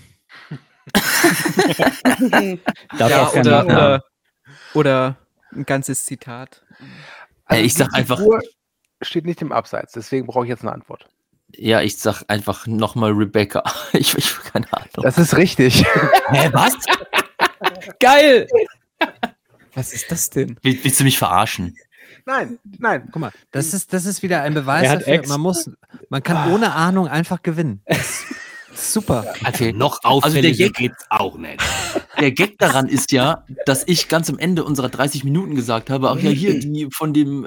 Oder ein ganzes Zitat. Also ich sag die einfach... Figur steht nicht im Abseits, deswegen brauche ich jetzt eine Antwort. Ja, ich sag einfach nochmal Rebecca. Ich keine Ahnung. Das ist richtig. Hä, was? Geil! Was ist das denn? Willst du mich verarschen? Nein. Guck mal, das ist wieder ein Er Beweis hat dafür, Ex. man kann ohne Ahnung einfach gewinnen. Das ist super. Also noch Also der auffälliger Gag- geht's auch nicht. Der Gag daran ist ja, dass ich ganz am Ende unserer 30 Minuten gesagt habe, ach ja, hier, die von dem,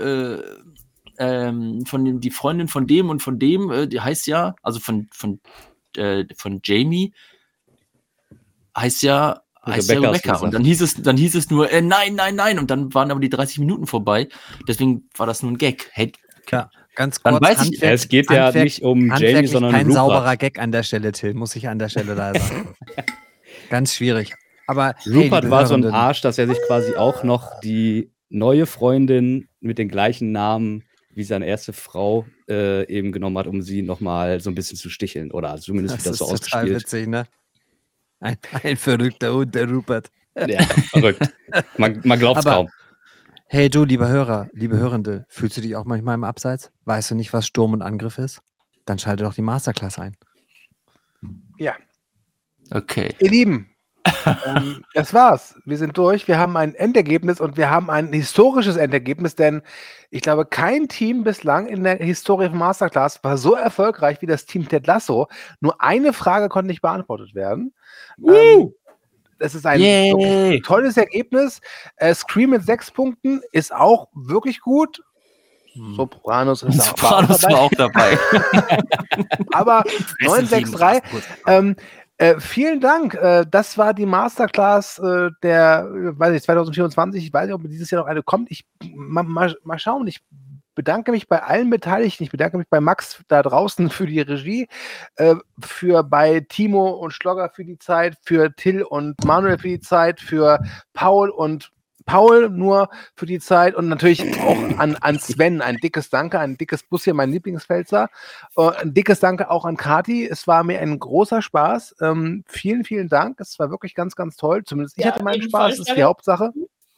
die Freundin von dem und von dem, die heißt ja, also von Jamie, heißt ja Rebecca. Und dann hieß es nur, nein. Und dann waren aber die 30 Minuten vorbei. Deswegen war das nur ein Gag. Hey, Ja, ganz Dann kurz. weiß ich- Es geht ja nicht um Jamie, handwerklich sondern um kein Rupert. sauberer Gag an der Stelle, Till, muss ich an der Stelle leider sagen. Ganz schwierig. Aber hey, Rupert liebe war so ein Hörenden, Arsch, dass er sich quasi auch noch die neue Freundin mit den gleichen Namen wie seine erste Frau eben genommen hat, um sie nochmal so ein bisschen zu sticheln. Oder zumindest Das wird ist das so total ausgespielt. witzig, ne? Ein verrückter Hund, der Rupert. Ja, verrückt. Man glaubt's Aber- kaum. Hey du, lieber Hörer, liebe Hörende, fühlst du dich auch manchmal im Abseits? Weißt du nicht, was Sturm und Angriff ist? Dann schalte doch die Masterclass ein. Ja. okay. Ihr Lieben, Das war's. Wir sind durch. Wir haben ein Endergebnis und wir haben ein historisches Endergebnis, denn ich glaube, kein Team bislang in der Historie von Masterclass war so erfolgreich wie das Team Ted Lasso. Nur eine Frage konnte nicht beantwortet werden. Das ist ein wirklich tolles Ergebnis. Scream mit 6 Punkten ist auch wirklich gut. Sopranos ist Sopranos war auch dabei. Aber 963. Vielen Dank. Das war die Masterclass der 2024. Ich weiß nicht, ob dieses Jahr noch eine kommt. Mal schauen. Ich bedanke mich bei allen Beteiligten. Ich bedanke mich bei Max da draußen für die Regie, bei Timo und Schlogger für die Zeit, für Till und Manuel für die Zeit, für Paul und Paul nur für die Zeit und natürlich auch an Sven ein dickes Danke, ein dickes Bus hier, mein Lieblingsfelser. Ein dickes Danke auch an Kati. Es war mir ein großer Spaß. Vielen, vielen Dank. Es war wirklich ganz, ganz toll. Zumindest ich hatte meinen Spaß. Das ist die Hauptsache.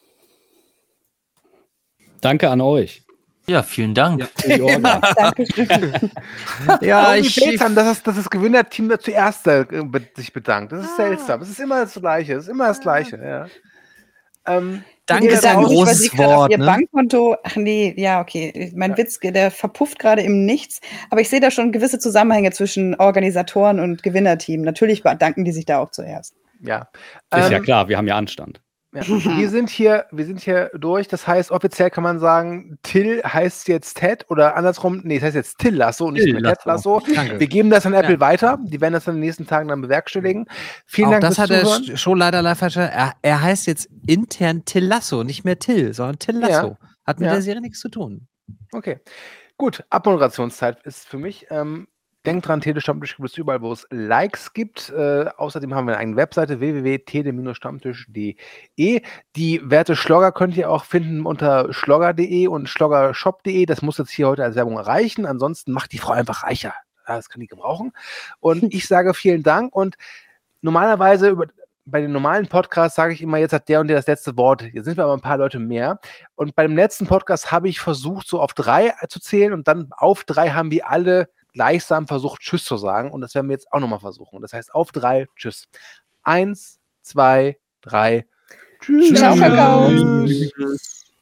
Danke an euch. Ja, vielen Dank. Ja, seltsam, dass das Gewinnerteam zuerst sich bedankt. Das ist seltsam. Es ist immer das Gleiche. Es ist immer das Gleiche. Ja. Danke ist ein großes Wort. Ihr Bankkonto, ach nee, ja, okay. Mein Witz, der verpufft gerade im Nichts. Aber ich sehe da schon gewisse Zusammenhänge zwischen Organisatoren und Gewinnerteam. Natürlich bedanken die sich da auch zuerst. Ja. Ist ja klar, wir haben ja Anstand. Ja. Wir sind hier durch. Das heißt, offiziell kann man sagen, Till heißt jetzt Ted oder andersrum, nee, es heißt jetzt Till Lasso und nicht mehr Ted Lasso. Danke. Wir geben das an Apple weiter. Die werden das in den nächsten Tagen dann bewerkstelligen. Vielen Dank fürs Zuhören. Das hat der Showleiter live verstanden. Er heißt jetzt intern Till Lasso, nicht mehr Till, sondern Till Lasso. Hat mit der Serie nichts zu tun. Okay. Gut, Abmoderationszeit ist für mich. Denkt dran, Tele-Stammtisch gibt es überall, wo es Likes gibt. Außerdem haben wir eine Webseite www.tele-stammtisch.de. Die Werte Schlogger könnt ihr auch finden unter schlogger.de und schloggershop.de. Das muss jetzt hier heute als Werbung reichen. Ansonsten macht die Frau einfach reicher. Ja, das kann die gebrauchen. Und ich sage vielen Dank. Und normalerweise bei den normalen Podcasts sage ich immer, jetzt hat der und der das letzte Wort. Jetzt sind wir aber ein paar Leute mehr. Und bei dem letzten Podcast habe ich versucht, so auf 3 zu zählen. Und dann auf 3 haben wir alle gleichsam versucht, Tschüss zu sagen. Und das werden wir jetzt auch nochmal versuchen. Das heißt, auf 3, Tschüss. 1, 2, 3. Tschüss. Ciao, Kakao.